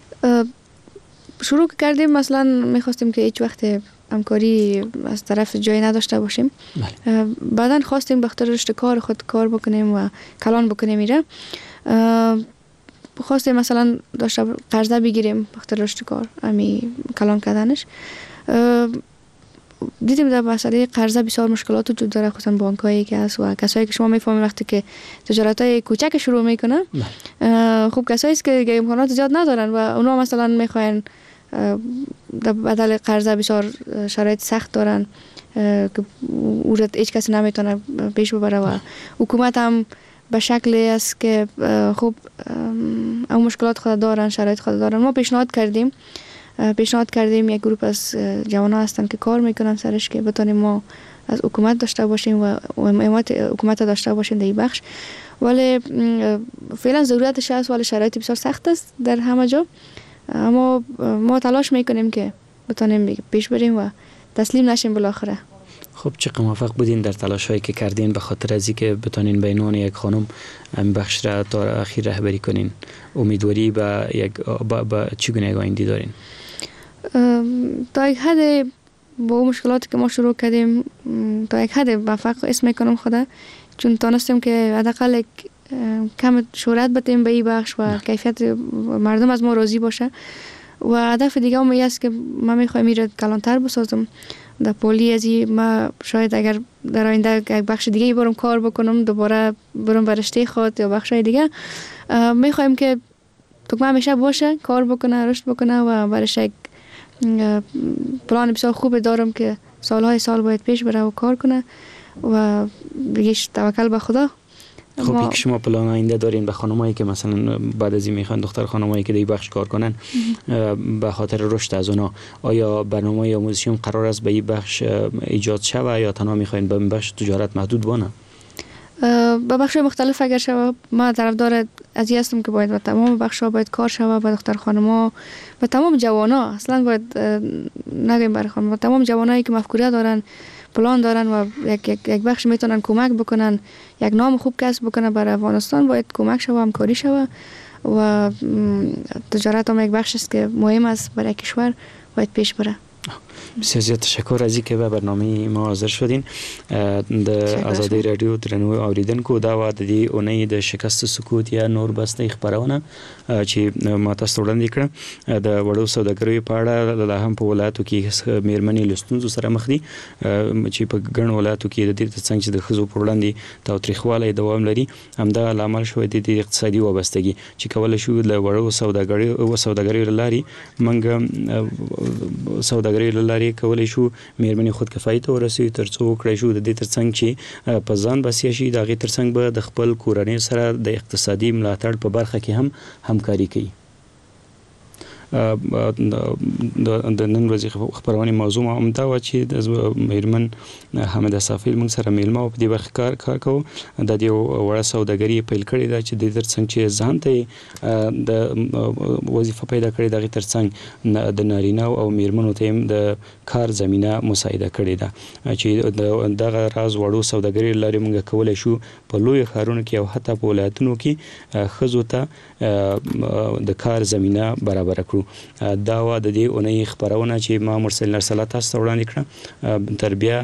شروع کردیم، مثلا میخواستیم که هیچ وقت همکاری از طرف جایی نداشته باشیم. بعدا خواستیم بخاطر رشد کار خود کار بکنیم و کلان بکنیم. میره خواستیم مثلا داشته قرضه بگیریم بخاطر رشد کار، امی کلان کردنش. دیدیم در مسئله قرضه بسیار مشکلات وجود داره، خصوصا بانکایی که هست و کسایی که شما میفهمید وقتی که تجارتای کوچک شروع میکنن، خب کسایی است که امکانات زیاد ندارن و اونا مثلا میخواین در بدل قرضه بسیار شرایط سخت دارن که اورد هیچ کسی نمیتونه پیش ببره و حکومت هم به شکلی است که خب اون مشکلات خود دارن، شرایط خود دارن. ما پیشنهاد کردیم پیشنهاد کردیم یک گروه از جوان ها هستن که کار میکنن سرش که بتونیم ما از حکومت داشته باشیم و حمایت حکومت داشته باشیم در این بخش، ولی فعلا ضرورتش هست، ولی شرایط بسیار سخت است در همه جا. اما ما تلاش میکنیم که بتونیم پیش بریم و تسلیم نشیم بالاخره. خب چقدر موفق بودین در تلاش هایی که کردین به خاطر از اینکه بتونین به عنوان یک خانم این بخش را تا اخیر رهبری کنین؟ امیدواری به یک با, با چگونه آینده دارین؟ تا یک حد با مشکلاتی که ما شروع کردیم تا یک حد موفق اسم میکنم خدا، چون تونستیم که حداقل یک کم شهرت بدیم به این بخش و کیفیت مردم از ما راضی باشه. و هدف دیگه هم است که ما میخوایم این را کلانتر بسازم در پولی. ازی ما شاید اگر در آینده یک بخش دیگه برم کار بکنم، دوباره برم برشته خود یا بخش دیگه، میخوایم که تکمه همیشه باشه، کار بکنه، رشد بکنه و برش یک پلان بسیار خوب دارم که سالهای سال باید پیش بره و کار کنه و دیگه توکل به خدا. خب یک شما پلان آینده دارین به خانمایی که مثلا بعد از این میخوان دختر خانمایی که در بخش کار کنن به خاطر رشد از اونا، آیا برنامه آموزشی قرار است به این بخش ایجاد شوه یا تنها میخواین به این بخش تجارت محدود بانه؟ به بخش مختلف اگر شوه، ما طرفدار از این هستم که باید به تمام بخش‌ها باید کار شوه، به دختر خانم‌ها، به تمام جوانا، اصلا باید نگیم برای خانم، به تمام جوانایی که مفکوره دارن، پلان دارن و یک یک یک بخش میتونن کمک بکنن، یک نام خوب کسب بکنه برای افغانستان، باید کمک شوه، همکاری شوه و تجارت هم یک بخش است که مهم است برای کشور، باید پیش بره. بسیار زیاد تشکر از اینکه به برنامه ما حاضر شدین. د آزادی رادیو درنو اوریدونکو دا و د دې اونۍ د شکست سکوت یا نور بسته خبرونه چې ما تاسو وړاندې کړه د وړو سوداګریو په اړه د هم په ولایتو کې میرمنې له ستونزو سره مخ دي چې په ګڼ ولایتو کې د دې څنګه چې د ښځو په وړاندې تاوتریخوالی دوام لري، همدا لامل شوی دی د اقتصادي وابستګي چې کولای شو د وړو سوداګریو او سوداګریو لاري منګ سوداګریو لاري کولای شو میرمنې خودکفایي ته ورسوي، ترڅو وکړای شو د دې ترڅنګ چې په ځان بسیا شي، د هغې ترڅنګ به د خپل کورنۍ سره د اقتصادي ملاتړ په برخه کې هم همکاري کوي. د نن ورځې خبرونه موضوع هم دا و چې د میرمن حامده صافی موږ سره میلمه او په دې برخه کار کار کوو. د دې وړه سوداګري پیل کړې ده چې د ترڅنګ چې ځان ته د وظیفه پیدا کړې ده، ترڅنګ د نارینه او میرمنو ته د کار زمينه مساعده کړې ده چې دغه راز وړو سوداګري لري موږ کولای شو په لوی ښارونو کې او حتی په ولایتونو کې ښځو ته د کار زمينه برابر کړو. دا و د دې اونۍ خبرونه چې ما مرسل نرسلات تاسو وړاندې کړه. تر بیا